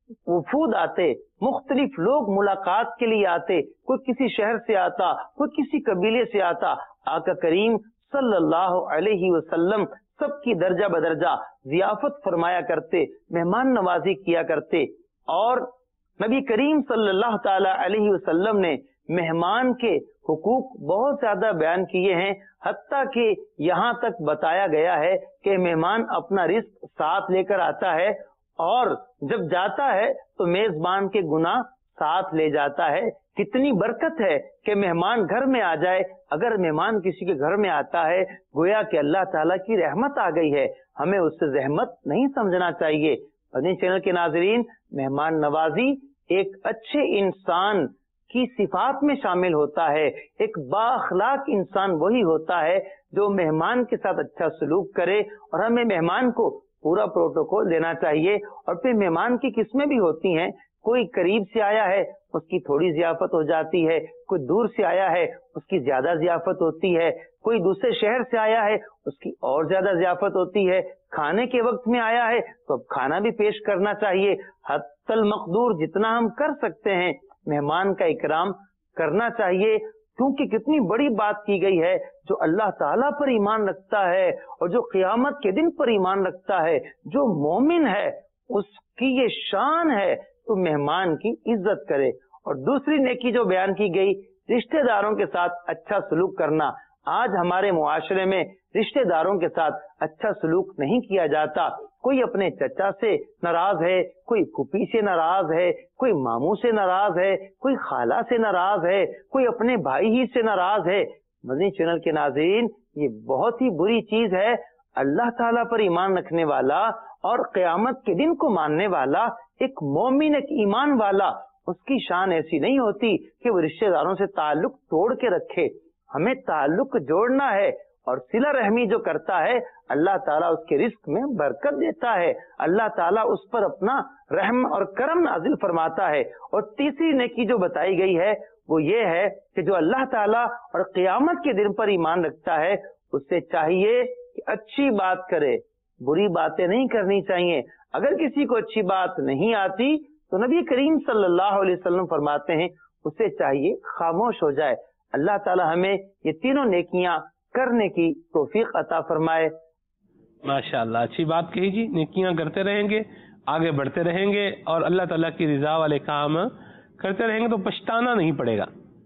وفود آتے، مختلف لوگ ملاقات کے لیے آتے، کوئی کسی شہر سے آتا، کوئی کسی قبیلے سے آتا. آقا کریم صلی اللہ علیہ وسلم سب کی درجہ بدرجہ ضیافت فرمایا کرتے، مہمان نوازی کیا کرتے. اور نبی کریم صلی اللہ تعالی علیہ وسلم نے مہمان کے حقوق بہت زیادہ بیان کیے ہیں، حتیٰ کہ یہاں تک بتایا گیا ہے کہ مہمان اپنا رزق ساتھ لے کر آتا ہے اور جب جاتا ہے تو میزبان کے گناہ ساتھ لے جاتا ہے. کتنی برکت ہے کہ مہمان گھر میں آ جائے. اگر مہمان کسی کے گھر میں آتا ہے گویا کہ اللہ تعالیٰ کی رحمت آ گئی ہے. ہمیں اس سے زحمت نہیں سمجھنا چاہیے. مدنی چینل کے ناظرین، مہمان نوازی ایک اچھے انسان کی صفات میں شامل ہوتا ہے. ایک بااخلاق انسان وہی ہوتا ہے جو مہمان کے ساتھ اچھا سلوک کرے، اور ہمیں مہمان کو پورا پروٹوکول دینا چاہیے. اور پھر مہمان کی قسمیں بھی ہوتی ہیں، کوئی قریب سے آیا ہے اس کی تھوڑی ضیافت ہو جاتی ہے، کوئی دور سے آیا ہے اس کی زیادہ ضیافت ہوتی ہے، کوئی دوسرے شہر سے آیا ہے اس کی اور زیادہ ضیافت ہوتی ہے. کھانے کے وقت میں آیا ہے تو اب کھانا بھی پیش کرنا چاہیے. حتی المقدور جتنا ہم کر سکتے ہیں مہمان کا اکرام کرنا چاہیے، کیونکہ کتنی بڑی بات کی گئی ہے. جو اللہ تعالیٰ پر ایمان رکھتا ہے اور جو قیامت کے دن پر ایمان رکھتا ہے، جو مومن ہے، اس کی یہ شان ہے تو مہمان کی عزت کرے. اور دوسری نیکی جو بیان کی گئی، رشتہ داروں کے ساتھ اچھا سلوک کرنا. آج ہمارے معاشرے میں رشتہ داروں کے ساتھ اچھا سلوک نہیں کیا جاتا. کوئی اپنے چچا سے ناراض ہے، کوئی پھوپھی سے ناراض ہے، کوئی ماموں سے ناراض ہے، کوئی خالہ سے ناراض ہے، کوئی اپنے بھائی ہی سے ناراض ہے. مدنی چینل کے ناظرین، یہ بہت ہی بری چیز ہے. اللہ تعالیٰ پر ایمان رکھنے والا اور قیامت کے دن کو ماننے والا، ایک مومن، ایک ایمان والا، اس کی شان ایسی نہیں ہوتی کہ وہ رشتہ داروں سے تعلق توڑ کے رکھے. ہمیں تعلق جوڑنا ہے، اور صلہ رحمی جو کرتا ہے اللہ تعالیٰ اس کے رزق میں برکت دیتا ہے، اللہ تعالیٰ اس پر اپنا رحم اور کرم نازل فرماتا ہے. اور تیسری نیکی جو بتائی گئی ہے وہ یہ ہے کہ جو اللہ تعالیٰ اور قیامت کے دن پر ایمان رکھتا ہے اس سے چاہیے کہ اچھی بات کرے، بری باتیں نہیں کرنی چاہیے. اگر کسی کو اچھی بات نہیں آتی تو نبی کریم صلی اللہ علیہ وسلم فرماتے ہیں اسے چاہیے خاموش ہو جائے. اللہ تعالی ہمیں یہ تینوں نیکیاں کرنے کی توفیق عطا فرمائے. ماشاءاللہ, اچھی بات کہی جی. نیکیاں کرتے رہیں گے, آگے بڑھتے رہیں گے اور اللہ تعالیٰ کی رضا والے کام کرتے رہیں گے تو پچھتانا نہیں پڑے گا.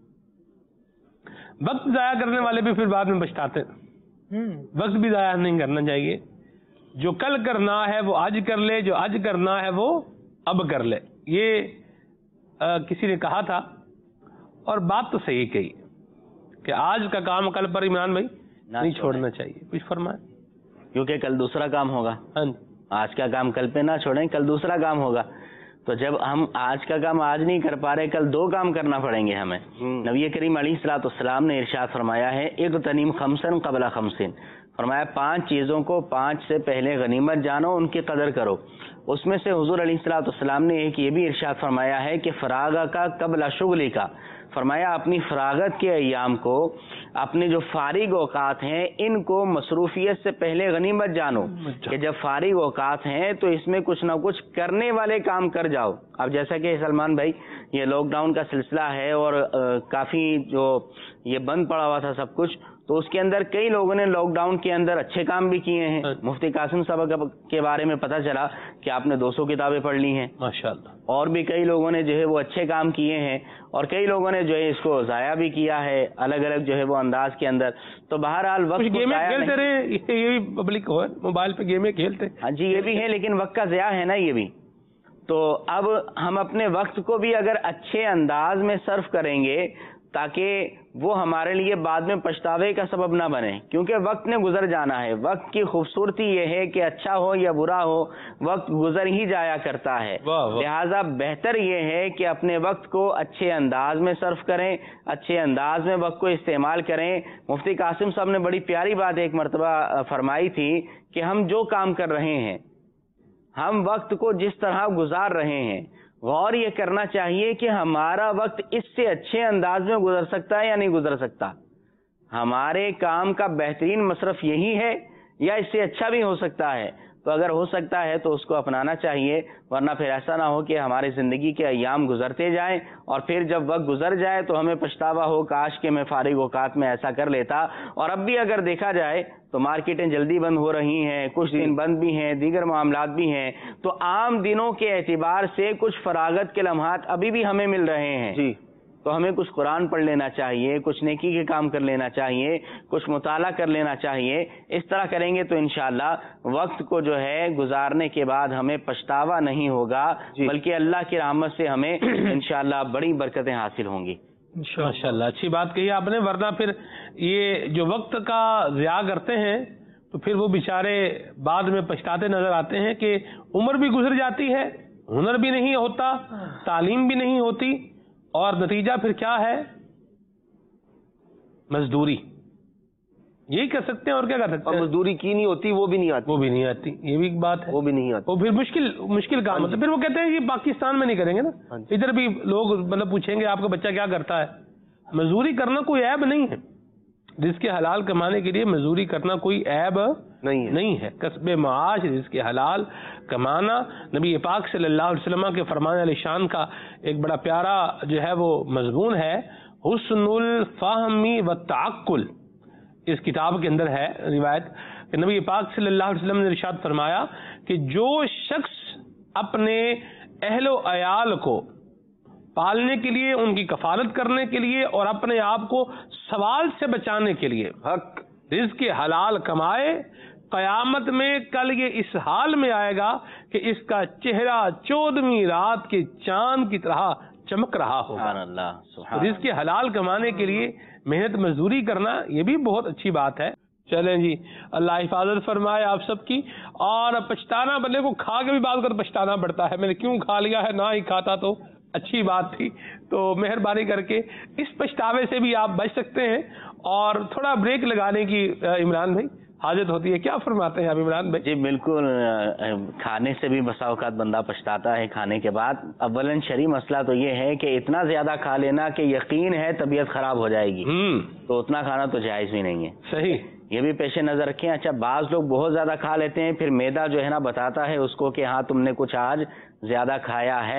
وقت ضائع کرنے والے بھی پھر بعد میں پچھتاتے ہیں. وقت بھی ضائع نہیں کرنا چاہیے. جو کل کرنا ہے وہ آج کر لے, جو آج کرنا ہے وہ اب کر لے. یہ آ, کسی نے کہا تھا اور بات تو صحیح کہی کہ آج کا کام کل پر عمران بھائی نہیں چھوڑنا چاہیے. کچھ فرمائیں. کیونکہ کل دوسرا کام ہوگا. آج کا کام کل پہ نہ چھوڑیں, کل دوسرا کام ہوگا. تو جب ہم آج کا کام آج نہیں کر پا رہے, کل دو کام کرنا پڑیں گے ہمیں. نبی کریم علیہ الصلوۃ والسلام نے ارشاد فرمایا ہے, اغتنم خمسن قبل خمسن, فرمایا پانچ چیزوں کو پانچ سے پہلے غنیمت جانو, ان کی قدر کرو. اس میں سے حضور علیہ الصلوۃ والسلام نے ایک یہ بھی ارشاد فرمایا ہے کہ فراغ کا قبل شغلی کا, فرمایا اپنی فراغت کے ایام کو, اپنے جو فارغ اوقات ہیں ان کو مصروفیت سے پہلے غنیمت جانو کہ جب فارغ اوقات ہیں تو اس میں کچھ نہ کچھ کرنے والے کام کر جاؤ. اب جیسا کہ سلمان بھائی یہ لاک ڈاؤن کا سلسلہ ہے اور کافی جو یہ بند پڑا ہوا تھا سب کچھ, تو اس کے اندر کئی لوگوں نے لاک ڈاؤن کے اندر اچھے کام بھی کیے ہیں. مفتی قاسم صاحب کے بارے میں پتہ چلا کہ آپ نے دو سو کتابیں پڑھ لی ہیں ماشاءاللہ. اور بھی کئی لوگوں نے جو ہے وہ اچھے کام کیے ہیں اور کئی لوگوں نے جو ہے اس کو ضائع بھی کیا ہے الگ الگ جو ہے وہ انداز کے اندر. تو بہرحال وقت گیمیں کھیلتے رہے, یہ بھی پبلک ہو موبائل پہ گیمیں کھیلتے. ہاں جی یہ بھی ہے, لیکن وقت کا ضیاع ہے نا یہ بھی. تو اب ہم اپنے وقت کو بھی اگر اچھے انداز میں صرف کریں گے تاکہ وہ ہمارے لیے بعد میں پچھتاوے کا سبب نہ بنے, کیونکہ وقت نے گزر جانا ہے. وقت کی خوبصورتی یہ ہے کہ اچھا ہو یا برا ہو وقت گزر ہی جایا کرتا ہے. لہذا بہتر یہ ہے کہ اپنے وقت کو اچھے انداز میں صرف کریں, اچھے انداز میں وقت کو استعمال کریں. مفتی قاسم صاحب نے بڑی پیاری بات ایک مرتبہ فرمائی تھی کہ ہم جو کام کر رہے ہیں, ہم وقت کو جس طرح گزار رہے ہیں, غور یہ کرنا چاہیے کہ ہمارا وقت اس سے اچھے انداز میں گزر سکتا ہے یا نہیں گزر سکتا. ہمارے کام کا بہترین مصرف یہی ہے یا اس سے اچھا بھی ہو سکتا ہے. تو اگر ہو سکتا ہے تو اس کو اپنانا چاہیے, ورنہ پھر ایسا نہ ہو کہ ہماری زندگی کے ایام گزرتے جائیں اور پھر جب وقت گزر جائے تو ہمیں پچھتاوا ہو کاش کہ میں فارغ اوقات میں ایسا کر لیتا. اور اب بھی اگر دیکھا جائے تو مارکیٹیں جلدی بند ہو رہی ہیں, کچھ دن بند بھی ہیں, دیگر معاملات بھی ہیں, تو عام دنوں کے اعتبار سے کچھ فراغت کے لمحات ابھی بھی ہمیں مل رہے ہیں. جی تو ہمیں کچھ قرآن پڑھ لینا چاہیے, کچھ نیکی کے کام کر لینا چاہیے, کچھ مطالعہ کر لینا چاہیے. اس طرح کریں گے تو انشاءاللہ وقت کو جو ہے گزارنے کے بعد ہمیں پچھتاوا نہیں ہوگا, بلکہ اللہ کی رحمت سے ہمیں انشاءاللہ بڑی برکتیں حاصل ہوں گی. ماشاءاللہ اچھی بات کہی آپ نے. ورنہ پھر یہ جو وقت کا ضیاع کرتے ہیں تو پھر وہ بیچارے بعد میں پچھتاتے نظر آتے ہیں کہ عمر بھی گزر جاتی ہے, ہنر بھی نہیں ہوتا, تعلیم بھی نہیں ہوتی, اور نتیجہ پھر کیا ہے, مزدوری. یہی کر سکتے ہیں اور کیا کر سکتے ہیں. مزدوری کی نہیں ہوتی, وہ بھی نہیں آتی, وہ بھی نہیں آتی, یہ بھی ایک بات ہے, وہ بھی نہیں آتی. وہ پھر مشکل مشکل کام ہوتا ہے. پھر وہ کہتے ہیں یہ پاکستان میں نہیں کریں گے نا, ادھر بھی لوگ مطلب پوچھیں گے آپ کا بچہ کیا کرتا ہے. مزدوری کرنا کوئی عیب نہیں ہے, رزق حلال کمانے کے لیے مزدوری کرنا کوئی عیب نہیں ہے, نہیں ہے. کسب معاش, رزق حلال کمانا, نبی پاک صلی اللہ علیہ وسلم کے فرمان علی شان کا ایک بڑا پیارا جو ہے وہ مضمون ہے, حسن الفہمی والتعقل. اس کتاب کے اندر ہے روایت کہ نبی پاک صلی اللہ علیہ وسلم نے ارشاد فرمایا کہ جو شخص اپنے اہل و عیال کو پالنے کے لیے, ان کی کفالت کرنے کے لیے اور اپنے آپ کو سوال سے بچانے کے لیے حق رزق حلال کمائے, قیامت میں کل یہ اس حال میں آئے گا کہ اس کا چہرہ چودہویں رات کے چاند کی طرح چمک رہا ہوگا. سبحان اللہ. رزق حلال کمانے کے لیے محنت مزدوری کرنا یہ بھی بہت اچھی بات ہے. چلیں جی, اللہ حفاظت فرمائے آپ سب کی. اور پچھتانا, بندے کو کھا کے بھی بات کر پچھتانا پڑتا ہے, میں نے کیوں کھا لیا ہے, نہ ہی کھاتا تو اچھی بات تھی. تو مہربانی کر کے اس پچھتاوے سے بھی آپ بچ سکتے ہیں اور تھوڑا بریک لگانے کی عمران بھائی حاجت ہوتی ہے. کیا فرماتے ہیں آپ عمران بھائی؟ جی بالکل, کھانے سے بھی بسا اوقات بندہ پچھتاتا ہے کھانے کے بعد. اولاً شرعی مسئلہ تو یہ ہے کہ اتنا زیادہ کھا لینا کہ یقین ہے طبیعت خراب ہو جائے گی, تو اتنا کھانا تو جائز بھی نہیں ہے. صحیح, یہ بھی پیش نظر رکھیں. اچھا, بعض لوگ بہت زیادہ کھا لیتے ہیں, پھر میدا جو ہے نا بتاتا ہے اس کو کہ ہاں تم نے کچھ آج زیادہ کھایا ہے,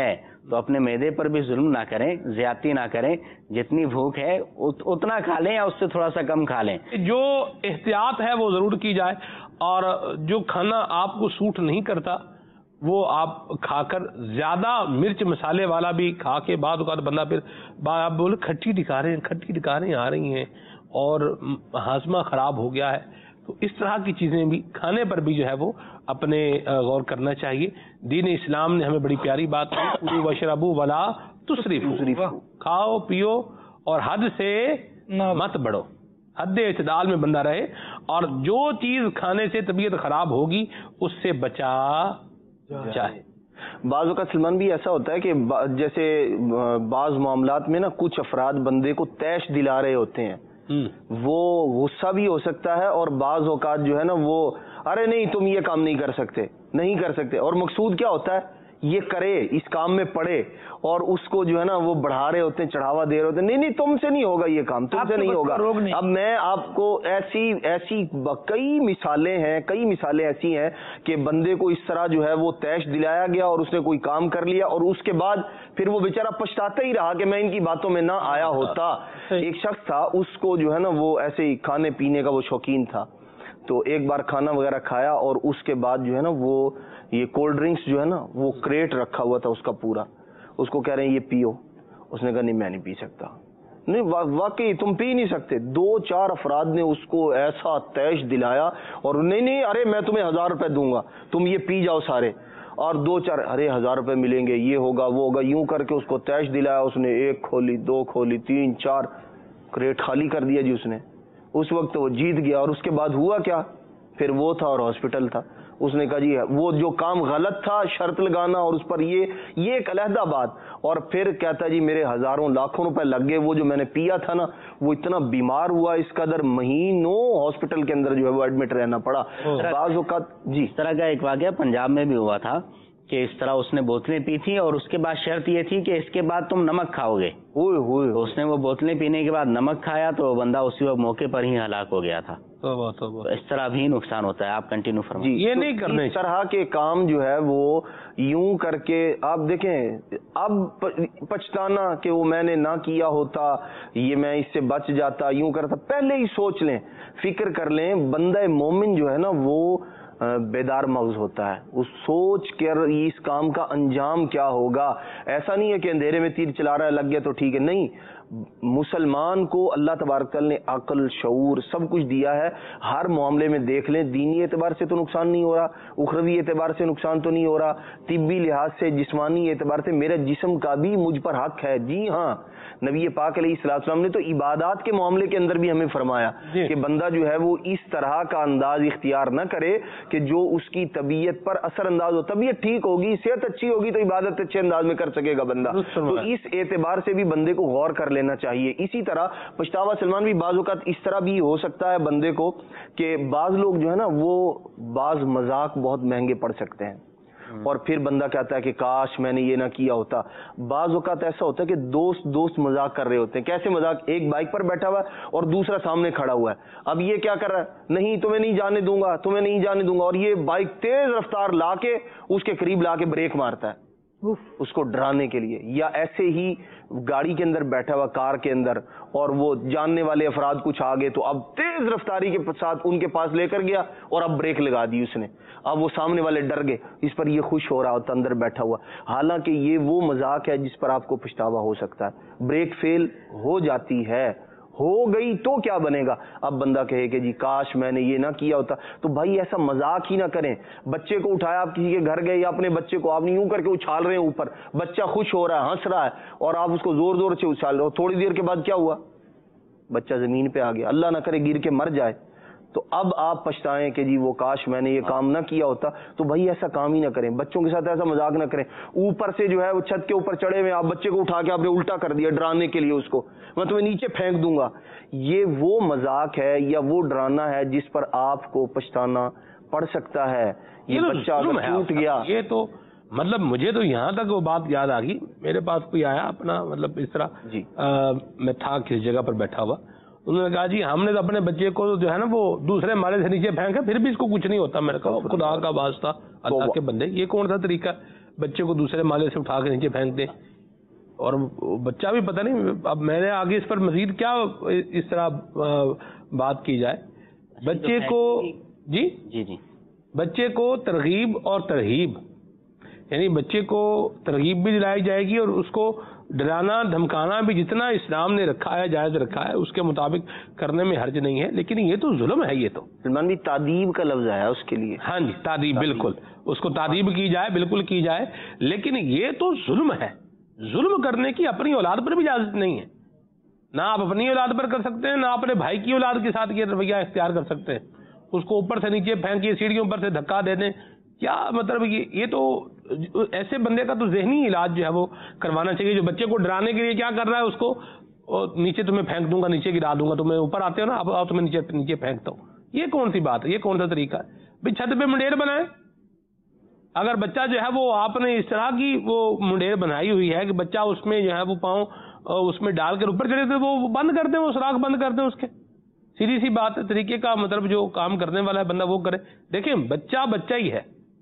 تو اپنے معدے پر بھی ظلم نہ کریں، زیادتی نہ کریں، جتنی بھوک ہے اتنا کھا لیں یا اس سے تھوڑا سا کم کھا لیں. جو احتیاط ہے وہ ضرور کی جائے، اور جو کھانا آپ کو سوٹ نہیں کرتا وہ آپ کھا کر، زیادہ مرچ مسالے والا بھی کھا کے بعد اوقات بندہ پھر آپ بولے کھٹی ڈکاریں کھٹی ڈکاریں آ رہی ہیں اور ہاضمہ خراب ہو گیا ہے، تو اس طرح کی چیزیں بھی کھانے پر بھی جو ہے وہ اپنے غور کرنا چاہیے. دین اسلام نے ہمیں بڑی پیاری بات کی، کلوا واشربوا ولا تسرفوا، کھاؤ پیو اور حد سے مت بڑھو، حد اعتدال میں بندہ رہے، اور جو چیز کھانے سے طبیعت خراب ہوگی اس سے بچا جائے. بعض اوقات سلمان بھی ایسا ہوتا ہے کہ جیسے بعض معاملات میں نا کچھ افراد بندے کو تیش دلا رہے ہوتے ہیں، وہ غصہ بھی ہو سکتا ہے، اور بعض اوقات جو ہے نا وہ ارے نہیں تم یہ کام نہیں کر سکتے نہیں کر سکتے اور مقصود کیا ہوتا ہے یہ کرے، اس کام میں پڑے، اور اس کو جو ہے نا وہ بڑھا رہے ہوتے ہیں، چڑھاوا دے رہے ہوتے ہیں، نہیں نہیں تم سے نہیں ہوگا یہ کام، تم سے نہیں ہوگا. اب میں آپ کو ایسی ایسی کئی مثالیں ہیں کئی مثالیں ایسی ہیں کہ بندے کو اس طرح جو ہے وہ تیش دلایا گیا اور اس نے کوئی کام کر لیا، اور اس کے بعد پھر وہ بیچارہ پچھتاتا ہی رہا کہ میں ان کی باتوں میں نہ آیا ہوتا. ایک شخص تھا، اس کو جو ہے نا وہ ایسے ہی کھانے پینے کا وہ شوقین تھا، تو ایک بار کھانا وغیرہ کھایا اور اس کے بعد جو ہے نا وہ یہ کولڈ ڈرنکس جو ہے نا وہ کریٹ رکھا ہوا تھا اس کا پورا، اس کو کہہ رہے ہیں یہ پیو، اس نے کہا نہیں میں نہیں پی سکتا. نہیں واقعی تم پی نہیں سکتے. دو چار افراد نے اس کو ایسا تیش دلایا اور نہیں نہیں ارے میں تمہیں ہزار روپے دوں گا تم یہ پی جاؤ سارے، اور دو چار ارے ہزار روپے ملیں گے یہ ہوگا وہ ہوگا، یوں کر کے اس کو تیش دلایا. اس نے ایک کھولی، دو کھولی، تین چار، کریٹ خالی کر دیا جی اس نے. اس وقت وہ جیت گیا، اور اس کے بعد ہوا کیا، پھر وہ تھا اور ہاسپٹل تھا. اس نے کہا جی وہ جو کام غلط تھا شرط لگانا اور اس پر یہ یہ ایک علیحدہ بات، اور پھر کہتا جی میرے ہزاروں لاکھوں روپے لگ گئے، وہ جو میں نے پیا تھا نا وہ اتنا بیمار ہوا اس قدر مہینوں ہاسپٹل کے اندر جو ہے وہ ایڈمٹ رہنا پڑا. بعض اوقات جی اس طرح کا ایک واقعہ پنجاب میں بھی ہوا تھا کہ اس طرح اس نے بوتلیں پی تھی اور اس کے بعد شرط یہ تھی کہ اس کے بعد تم نمک کھاؤ گے. تو اس نے وہ بوتلیں پینے کے بعد نمک کھایا تو بندہ اسی وقت موقع پر ہی ہلاک ہو گیا تھا. تو اس طرح بھی نقصان ہوتا ہے. آپ کنٹینیو فرمائیں. یہ نہیں کرنے اس طرح کے کام جو ہے وہ یوں کر کے آپ دیکھیں، اب پچھتانا کہ وہ میں نے نہ کیا ہوتا، یہ میں اس سے بچ جاتا، یوں کرتا، پہلے ہی سوچ لیں، فکر کر لیں. بندہ مومن جو ہے نا وہ بیدار مغز ہوتا ہے، اس سوچ کر اس کام کا انجام کیا ہوگا. ایسا نہیں ہے کہ اندھیرے میں تیر چلا رہا ہے لگ گیا تو ٹھیک ہے، نہیں. مسلمان کو اللہ تبارک تعالی نے عقل، شعور سب کچھ دیا ہے. ہر معاملے میں دیکھ لیں، دینی اعتبار سے تو نقصان نہیں ہو رہا، اخروی اعتبار سے نقصان تو نہیں ہو رہا، طبی لحاظ سے، جسمانی اعتبار سے میرا جسم کا بھی مجھ پر حق ہے. جی ہاں، نبی پاک علیہ السلام نے تو عبادات کے معاملے کے اندر بھی ہمیں فرمایا کہ بندہ جو ہے وہ اس طرح کا انداز اختیار نہ کرے کہ جو اس کی طبیعت پر اثر انداز ہو. طبیعت ٹھیک ہوگی، صحت اچھی ہوگی تو عبادت اچھے انداز میں کر سکے گا بندہ. تو اس اعتبار سے بھی بندے کو غور کر لینا چاہیے. اسی طرح پچھتاوا سلمان بھی بعض اوقات اس طرح بھی ہو سکتا ہے بندے کو کہ بعض لوگ جو ہے نا وہ بعض مذاق بہت مہنگے پڑ سکتے ہیں، اور پھر بندہ کہتا ہے کہ کاش میں نے یہ نہ کیا ہوتا. بعض اوقات ایسا ہوتا ہے کہ دوست دوست مذاق کر رہے ہوتے ہیں. کیسے مذاق؟ ایک بائک پر بیٹھا ہوا ہے اور دوسرا سامنے کھڑا ہوا ہے. اب یہ کیا کر رہا ہے، نہیں تمہیں نہیں جانے دوں گا تمہیں نہیں جانے دوں گا، اور یہ بائک تیز رفتار لا کے اس کے قریب لا کے بریک مارتا ہے اس کو ڈرانے کے لیے. یا ایسے ہی گاڑی کے اندر بیٹھا ہوا کار کے اندر، اور وہ جاننے والے افراد کچھ آگے تو اب تیز رفتاری کے ساتھ ان کے پاس لے کر گیا اور اب بریک لگا دی اس نے. اب وہ سامنے والے ڈر گئے، اس پر یہ خوش ہو رہا ہوتا اندر بیٹھا ہوا. حالانکہ یہ وہ مذاق ہے جس پر آپ کو پچھتاوا ہو سکتا ہے. بریک فیل ہو جاتی ہے، ہو گئی تو کیا بنے گا. اب بندہ کہے کہ جی کاش میں نے یہ نہ کیا ہوتا. تو بھائی ایسا مذاق ہی نہ کریں. بچے کو اٹھایا، آپ کسی کے گھر گئے یا اپنے بچے کو آپ نے یوں کر کے اچھال رہے ہیں اوپر، بچہ خوش ہو رہا ہے، ہنس رہا ہے، اور آپ اس کو زور زور سے اچھال رہے ہو. تھوڑی دیر کے بعد کیا ہوا، بچہ زمین پہ آ گیا، اللہ نہ کرے گر کے مر جائے. تو اب آپ پچھتائیں کہ جی وہ کاش میں نے یہ کام نہ کیا ہوتا. تو بھائی ایسا کام ہی نہ کریں، بچوں کے ساتھ ایسا مذاق نہ کریں. اوپر سے جو ہے وہ چھت کے اوپر چڑھے ہوئے، آپ بچے کو اٹھا کے آپ نے الٹا کر دیا ڈرانے کے لیے اس کو، میں تمہیں نیچے پھینک دوں گا. یہ وہ مذاق ہے یا وہ ڈرانا ہے جس پر آپ کو پچھتانا پڑ سکتا ہے. یہ بچہ اگر ٹوٹ گیا، یہ تو مطلب مجھے تو یہاں تک وہ بات یاد آ گئی. میرے پاس کوئی آیا اپنا مطلب اس طرح جی میں تھا کسی جگہ پر بیٹھا ہوا، انہوں نے کہا جی ہم نے تو اپنے بچے کو جو ہے نا وہ دوسرے مالے سے نیچے پھینکا پھر بھی اس کو کچھ نہیں ہوتا. میں نے کہا خدا کا واسطہ اللہ کے بندے یہ کون سا طریقہ ہے. بچے کو دوسرے مالے سے اٹھا کے نیچے پھینک دیں, اور بچہ بھی پتہ نہیں. اب میں نے آگے اس پر مزید کیا اس طرح بات کی جائے. بچے کو جی جی جی بچے کو ترغیب اور ترہیب, یعنی بچے کو ترغیب بھی دلائی جائے گی اور اس کو ڈرانا دھمکانا بھی جتنا اسلام نے رکھا ہے, جائز رکھا ہے, اس کے مطابق کرنے میں حرج نہیں ہے. لیکن یہ تو ظلم ہے, یہ تو سلمان بھی تعدیب کا لفظ آیا اس کے لیے. ہاں جی تعدیب, بالکل اس کو تعدیب کی جائے, بالکل کی جائے, لیکن یہ تو ظلم ہے. ظلم کرنے کی اپنی اولاد پر بھی اجازت نہیں ہے. نہ آپ اپنی اولاد پر کر سکتے ہیں, نہ اپنے بھائی کی اولاد کے ساتھ یہ رویہ اختیار کر سکتے ہیں. اس کو اوپر سے نیچے پھینکیے, سیڑھیوں پر سے دھکا دے دیں, کیا مطلب یہ تو ایسے بندے کا تو ذہنی علاج جو ہے وہ کروانا چاہیے, جو بچے کو ڈرانے کے لیے کیا کر رہا ہے, اس کو نیچے تمہیں پھینک دوں گا, نیچے گرا دوں گا, تمہیں اوپر آتے ہو نا, اب آؤ تمہیں نیچے نیچے پھینکتا ہوں. یہ کون سی بات ہے, یہ کون سا طریقہ ہے بھائی؟ چھت پہ منڈیر بنائے. اگر بچہ جو ہے وہ آپ نے اس طرح کی وہ منڈیر بنائی ہوئی ہے کہ بچہ اس میں جو ہے وہ پاؤں اس میں ڈال کر اوپر چلے, تو وہ بند کر دیں, وہ سوراخ بند کر دیں اس کے. سیدھی سی بات ہے, طریقے کا مطلب جو کام کرنے والا ہے بندہ وہ کرے. دیکھیں بچہ بچہ ہی ہے,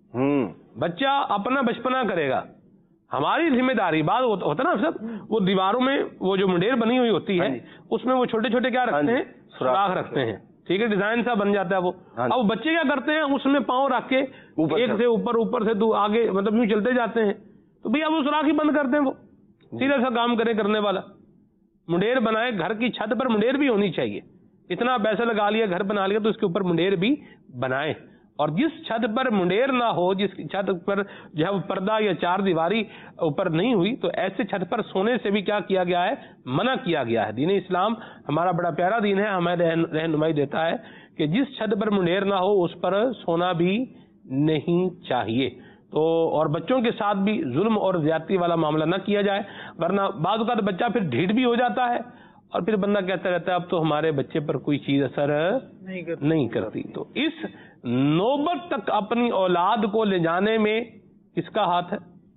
بچہ اپنا بچپنا کرے گا. ہماری ذمہ داری بات ہوتا نا سب, وہ دیواروں میں وہ جو منڈیر بنی ہوئی ہوتی ہے اس میں وہ چھوٹے چھوٹے کیا رکھتے ہیں, سوراخ رکھتے ہیں, ٹھیک ہے, ڈیزائن سا بن جاتا ہے وہ. اب بچے کیا کرتے ہیں, اس میں پاؤں رکھ کے ایک سے اوپر اوپر سے تو آگے مطلب یوں چلتے جاتے ہیں. تو بھئی اب وہ سوراخ ہی بند کرتے ہیں, وہ سیدھا سا کام کرے کرنے والا. منڈیر بنائے, گھر کی چھت پر منڈیر بھی ہونی چاہیے. اتنا پیسہ لگا لیا, گھر بنا لیا, تو اس کے اوپر منڈیر بھی بنائے. اور جس چھت پر منڈیر نہ ہو, جس چھت پر جو ہے وہ پردہ یا چار دیواری اوپر نہیں ہوئی, تو ایسے چھت پر سونے سے بھی کیا کیا گیا ہے, منع کیا گیا ہے. دین اسلام ہمارا بڑا پیارا دین ہے, ہمیں رہنمائی دیتا ہے کہ جس چھت پر منڈیر نہ ہو اس پر سونا بھی نہیں چاہیے. تو اور بچوں کے ساتھ بھی ظلم اور زیادتی والا معاملہ نہ کیا جائے, ورنہ بعض اوقات بچہ پھر ڈھیٹ بھی ہو جاتا ہے اور پھر بندہ کہتا رہتا ہے اب تو ہمارے بچے پر کوئی چیز اثر نہیں کرتی, نہیں کرتی. تو اس نوبت تک اپنی اولاد کو لے جانے میں کس کا ہاتھ ہے؟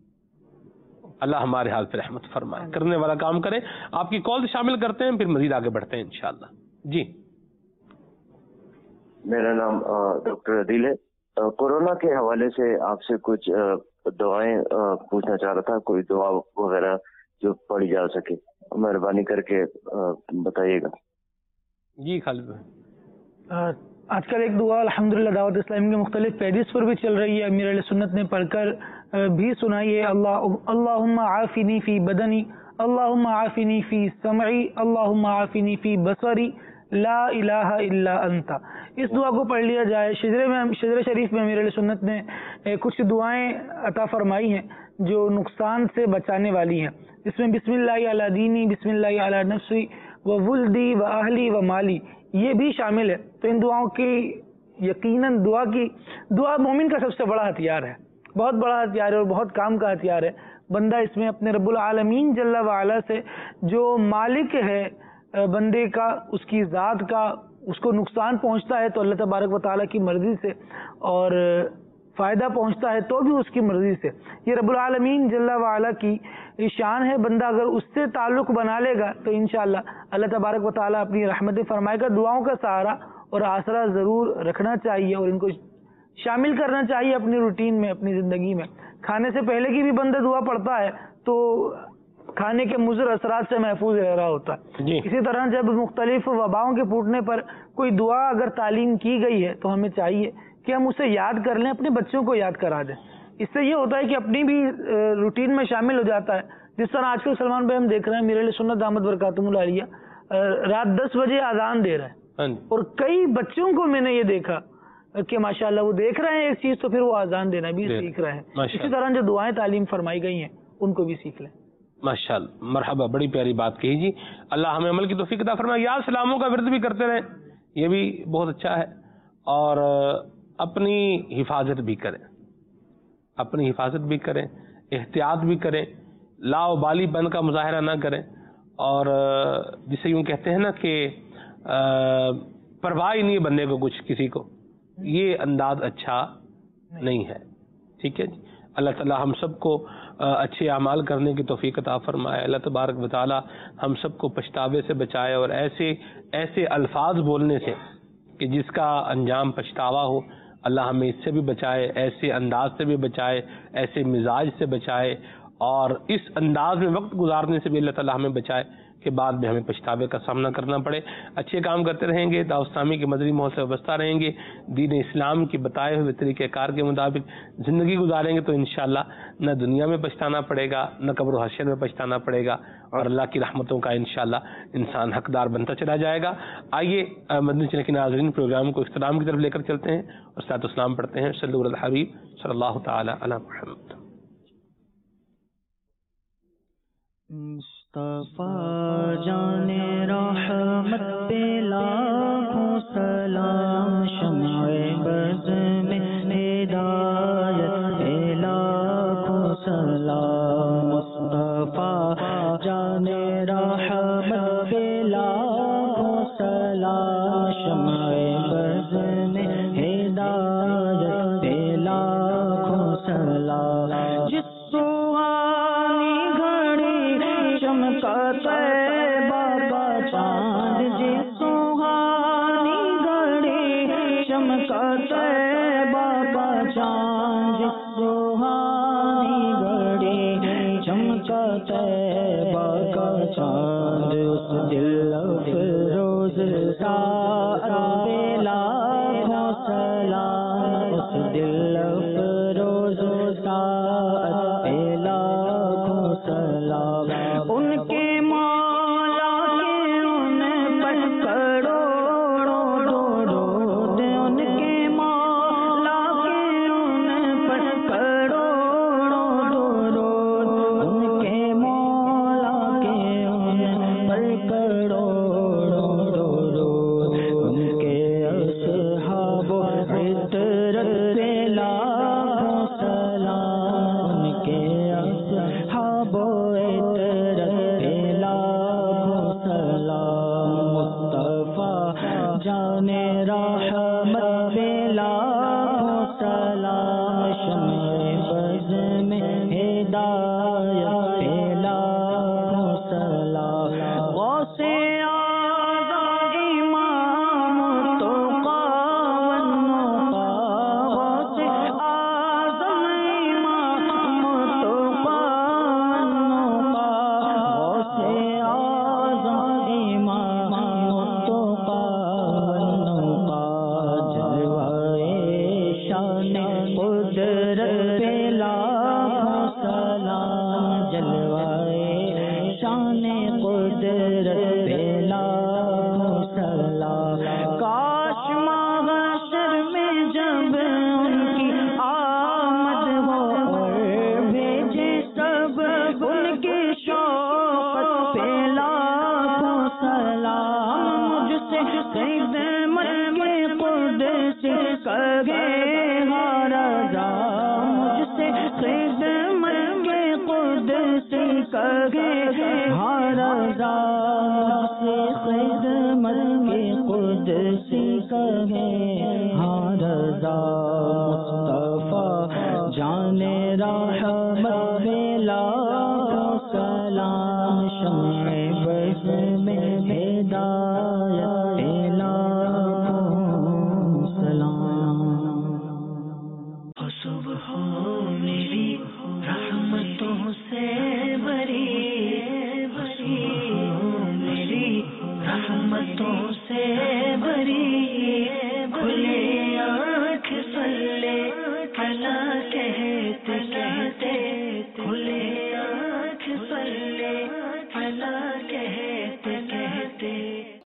اللہ ہمارے حال پہ رحمت فرمائے, کرنے والا کام کرے. آپ کی کال شامل کرتے ہیں, پھر مزید آگے بڑھتے ہیں انشاءاللہ. جی میرا نام ڈاکٹر عدیل ہے. کورونا کے حوالے سے آپ سے کچھ دعائیں پوچھنا چاہ رہا تھا, کوئی دعا وغیرہ جو پڑھی جا سکے, مہربانی کر کے بتائیے گا. جی خالد آج کل ایک دعا الحمدللہ دعوت اسلامی کے مختلف پیجز پر بھی چل رہی ہے, امیر علیہ سنت نے پڑھ کر بھی سنائی ہے. اللہ اللہم عافنی فی بدنی, اللہم عافنی فی سمعی, اللہم عافنی فی بصری, لا الہ الا انت. اس دعا کو پڑھ لیا جائے. شجرے میں شجرہ شریف میں امیر علیہ سنت نے کچھ دعائیں عطا فرمائی ہیں جو نقصان سے بچانے والی ہیں. اس میں بسم اللہ علی دینی, بسم اللہ علی نفسی و ولدی و اہلی و مالی, یہ بھی شامل ہے. تو ان دعاؤں کی یقیناً دعا کی دعا مومن کا سب سے بڑا ہتھیار ہے, بہت بڑا ہتھیار ہے اور بہت کام کا ہتھیار ہے. بندہ اس میں اپنے رب العالمین جل وعلا سے جو مالک ہے بندے کا, اس کی ذات کا, اس کو نقصان پہنچتا ہے تو اللہ تبارک و تعالیٰ کی مرضی سے, اور فائدہ پہنچتا ہے تو بھی اس کی مرضی سے. یہ رب العالمین جل وعلا کی شان ہے. بندہ اگر اس سے تعلق بنا لے گا تو انشاءاللہ اللہ تبارک و تعالیٰ اپنی رحمت فرمائے گا. دعاؤں کا سہارا اور آسرا ضرور رکھنا چاہیے اور ان کو شامل کرنا چاہیے اپنی روٹین میں, اپنی زندگی میں. کھانے سے پہلے کی بھی بندہ دعا پڑھتا ہے تو کھانے کے مضر اثرات سے محفوظ رہ رہا ہوتا ہے. جی. اسی طرح جب مختلف وباؤں کے پھوٹنے پر کوئی دعا اگر تعلیم کی گئی ہے تو ہمیں چاہیے کہ ہم اسے یاد کر لیں, اپنے بچوں کو یاد کرا دیں. اس سے یہ ہوتا ہے کہ اپنی بھی روٹین میں شامل ہو جاتا ہے. جس طرح آج کل سلمان بھائی ہم دیکھ رہے ہیں, میرے لیے سنت دامت برکاتہم العالیہ رات دس بجے اذان دے رہے ہیں, اور کئی بچوں کو میں نے یہ دیکھا کہ ماشاءاللہ وہ دیکھ رہے ہیں ایک چیز تو پھر وہ اذان دینا بھی سیکھ رہے ہیں. اسی طرح جو دعائیں تعلیم فرمائی گئی ہیں ان کو بھی سیکھ لیں. ماشاءاللہ, مرحبا, بڑی پیاری بات کہی جی. اللہ ہمیں عمل کی توفیق عطا فرمائے. یا سلاموں کا ورد بھی کرتے رہیں, یہ بھی بہت اچھا ہے. اور اپنی حفاظت بھی کریں, اپنی حفاظت بھی کریں, احتیاط بھی کریں, لا بالی بن کا مظاہرہ نہ کریں. اور جسے یوں کہتے ہیں نا کہ پرواہ نہیں ہے بندے کو کچھ کسی کو, یہ انداز اچھا نہیں ہے. ٹھیک ہے جی. اللہ تعالی ہم سب کو اچھے اعمال کرنے کی توفیق عطا فرمائے. اللہ تبارک و تعالی ہم سب کو پچھتاوے سے بچائے اور ایسے ایسے الفاظ بولنے سے کہ جس کا انجام پچھتاوا ہو. اللہ ہمیں اس سے بھی بچائے، ایسے انداز سے بھی بچائے، ایسے مزاج سے بچائے، اور اس انداز میں وقت گزارنے سے بھی اللہ تعالیٰ ہمیں بچائے کہ بعد میں ہمیں پچھتاوے کا سامنا کرنا پڑے۔ اچھے کام کرتے رہیں گے، دعوت اسلامی کے مدنی ماحول سے وابستہ رہیں گے، دین اسلام کی بتائے ہوئے طریقہ کار کے مطابق زندگی گزاریں گے تو انشاءاللہ نہ دنیا میں پچھتانا پڑے گا، نہ قبر و حشر میں پچھتانا پڑے گا، اور اللہ کی رحمتوں کا انشاءاللہ انسان حقدار بنتا چلا جائے گا۔ آئیے مدنی چینل کے ناظرین، پروگرام کو اختتام کی طرف لے کر چلتے ہیں اور صلاۃ اسلام پڑھتے ہیں۔ صلی اللہ علی الحبیب صلی اللہ تعالی علی محمد۔ مصطفیٰ جان رحمت پہ لاکھوں سلام، شمع بز میں ہدایت پہ لاکھوں سلام، مصطفیٰ جان رحمت پہ لاکھوں سلام، شمع بز میں ہدایت پہ لاکھوں سلام، جس طیبہ کا چاند، جس سہانی گھڑی چمکا طیبہ کا چاند، جس سہانی گھڑی چمکا طیبہ کا چاند، اس دل افروز ساعت پہ لاکھوں سلام، اس دل افروز ساعت پہ لاکھوں سلام، ان کے مولا کے ان پر کروڑوں درود، ان کے مولا کے ان پر کروڑوں درود، ان کے مولا کے ان پر کروڑوں درود، ان کے اصحاب و عطرت پہ لاکھوں سلام، ان کے اصحاب و جان رحمت پہ لاکھوں سلام، شمع بز میں ہدایت پہ لاکھوں سلام، غوث اعظم امام التقیٰ والنقیٰ، غوث اعظم امام التقیٰ والنقیٰ، غوث اعظم امام التقیٰ، قدرت پہ لاکھوں سلام، جلوائے شان قدرت پہ لاکھوں سلام، کاش محشر میں جب ان کی آمد ہو اور بھیجے سب ان کی شوقت پہ لاکھوں سلام، مجھ سے خدمت کے قدسی کہے مجھ سے خدمت کے قدسی کہے ہر رضا، مجھ سے خدمت کے قدسی کہے ہر رضا، مصطفیٰ جان رحمت پہ لاکھوں سلام، شمع بز میں ہدایت پہ لاکھوں سلام، صبح میری رحمتوں سے بری، میری رحمتوں سے بری، کھلے آنکھ صلی اللہ کہتے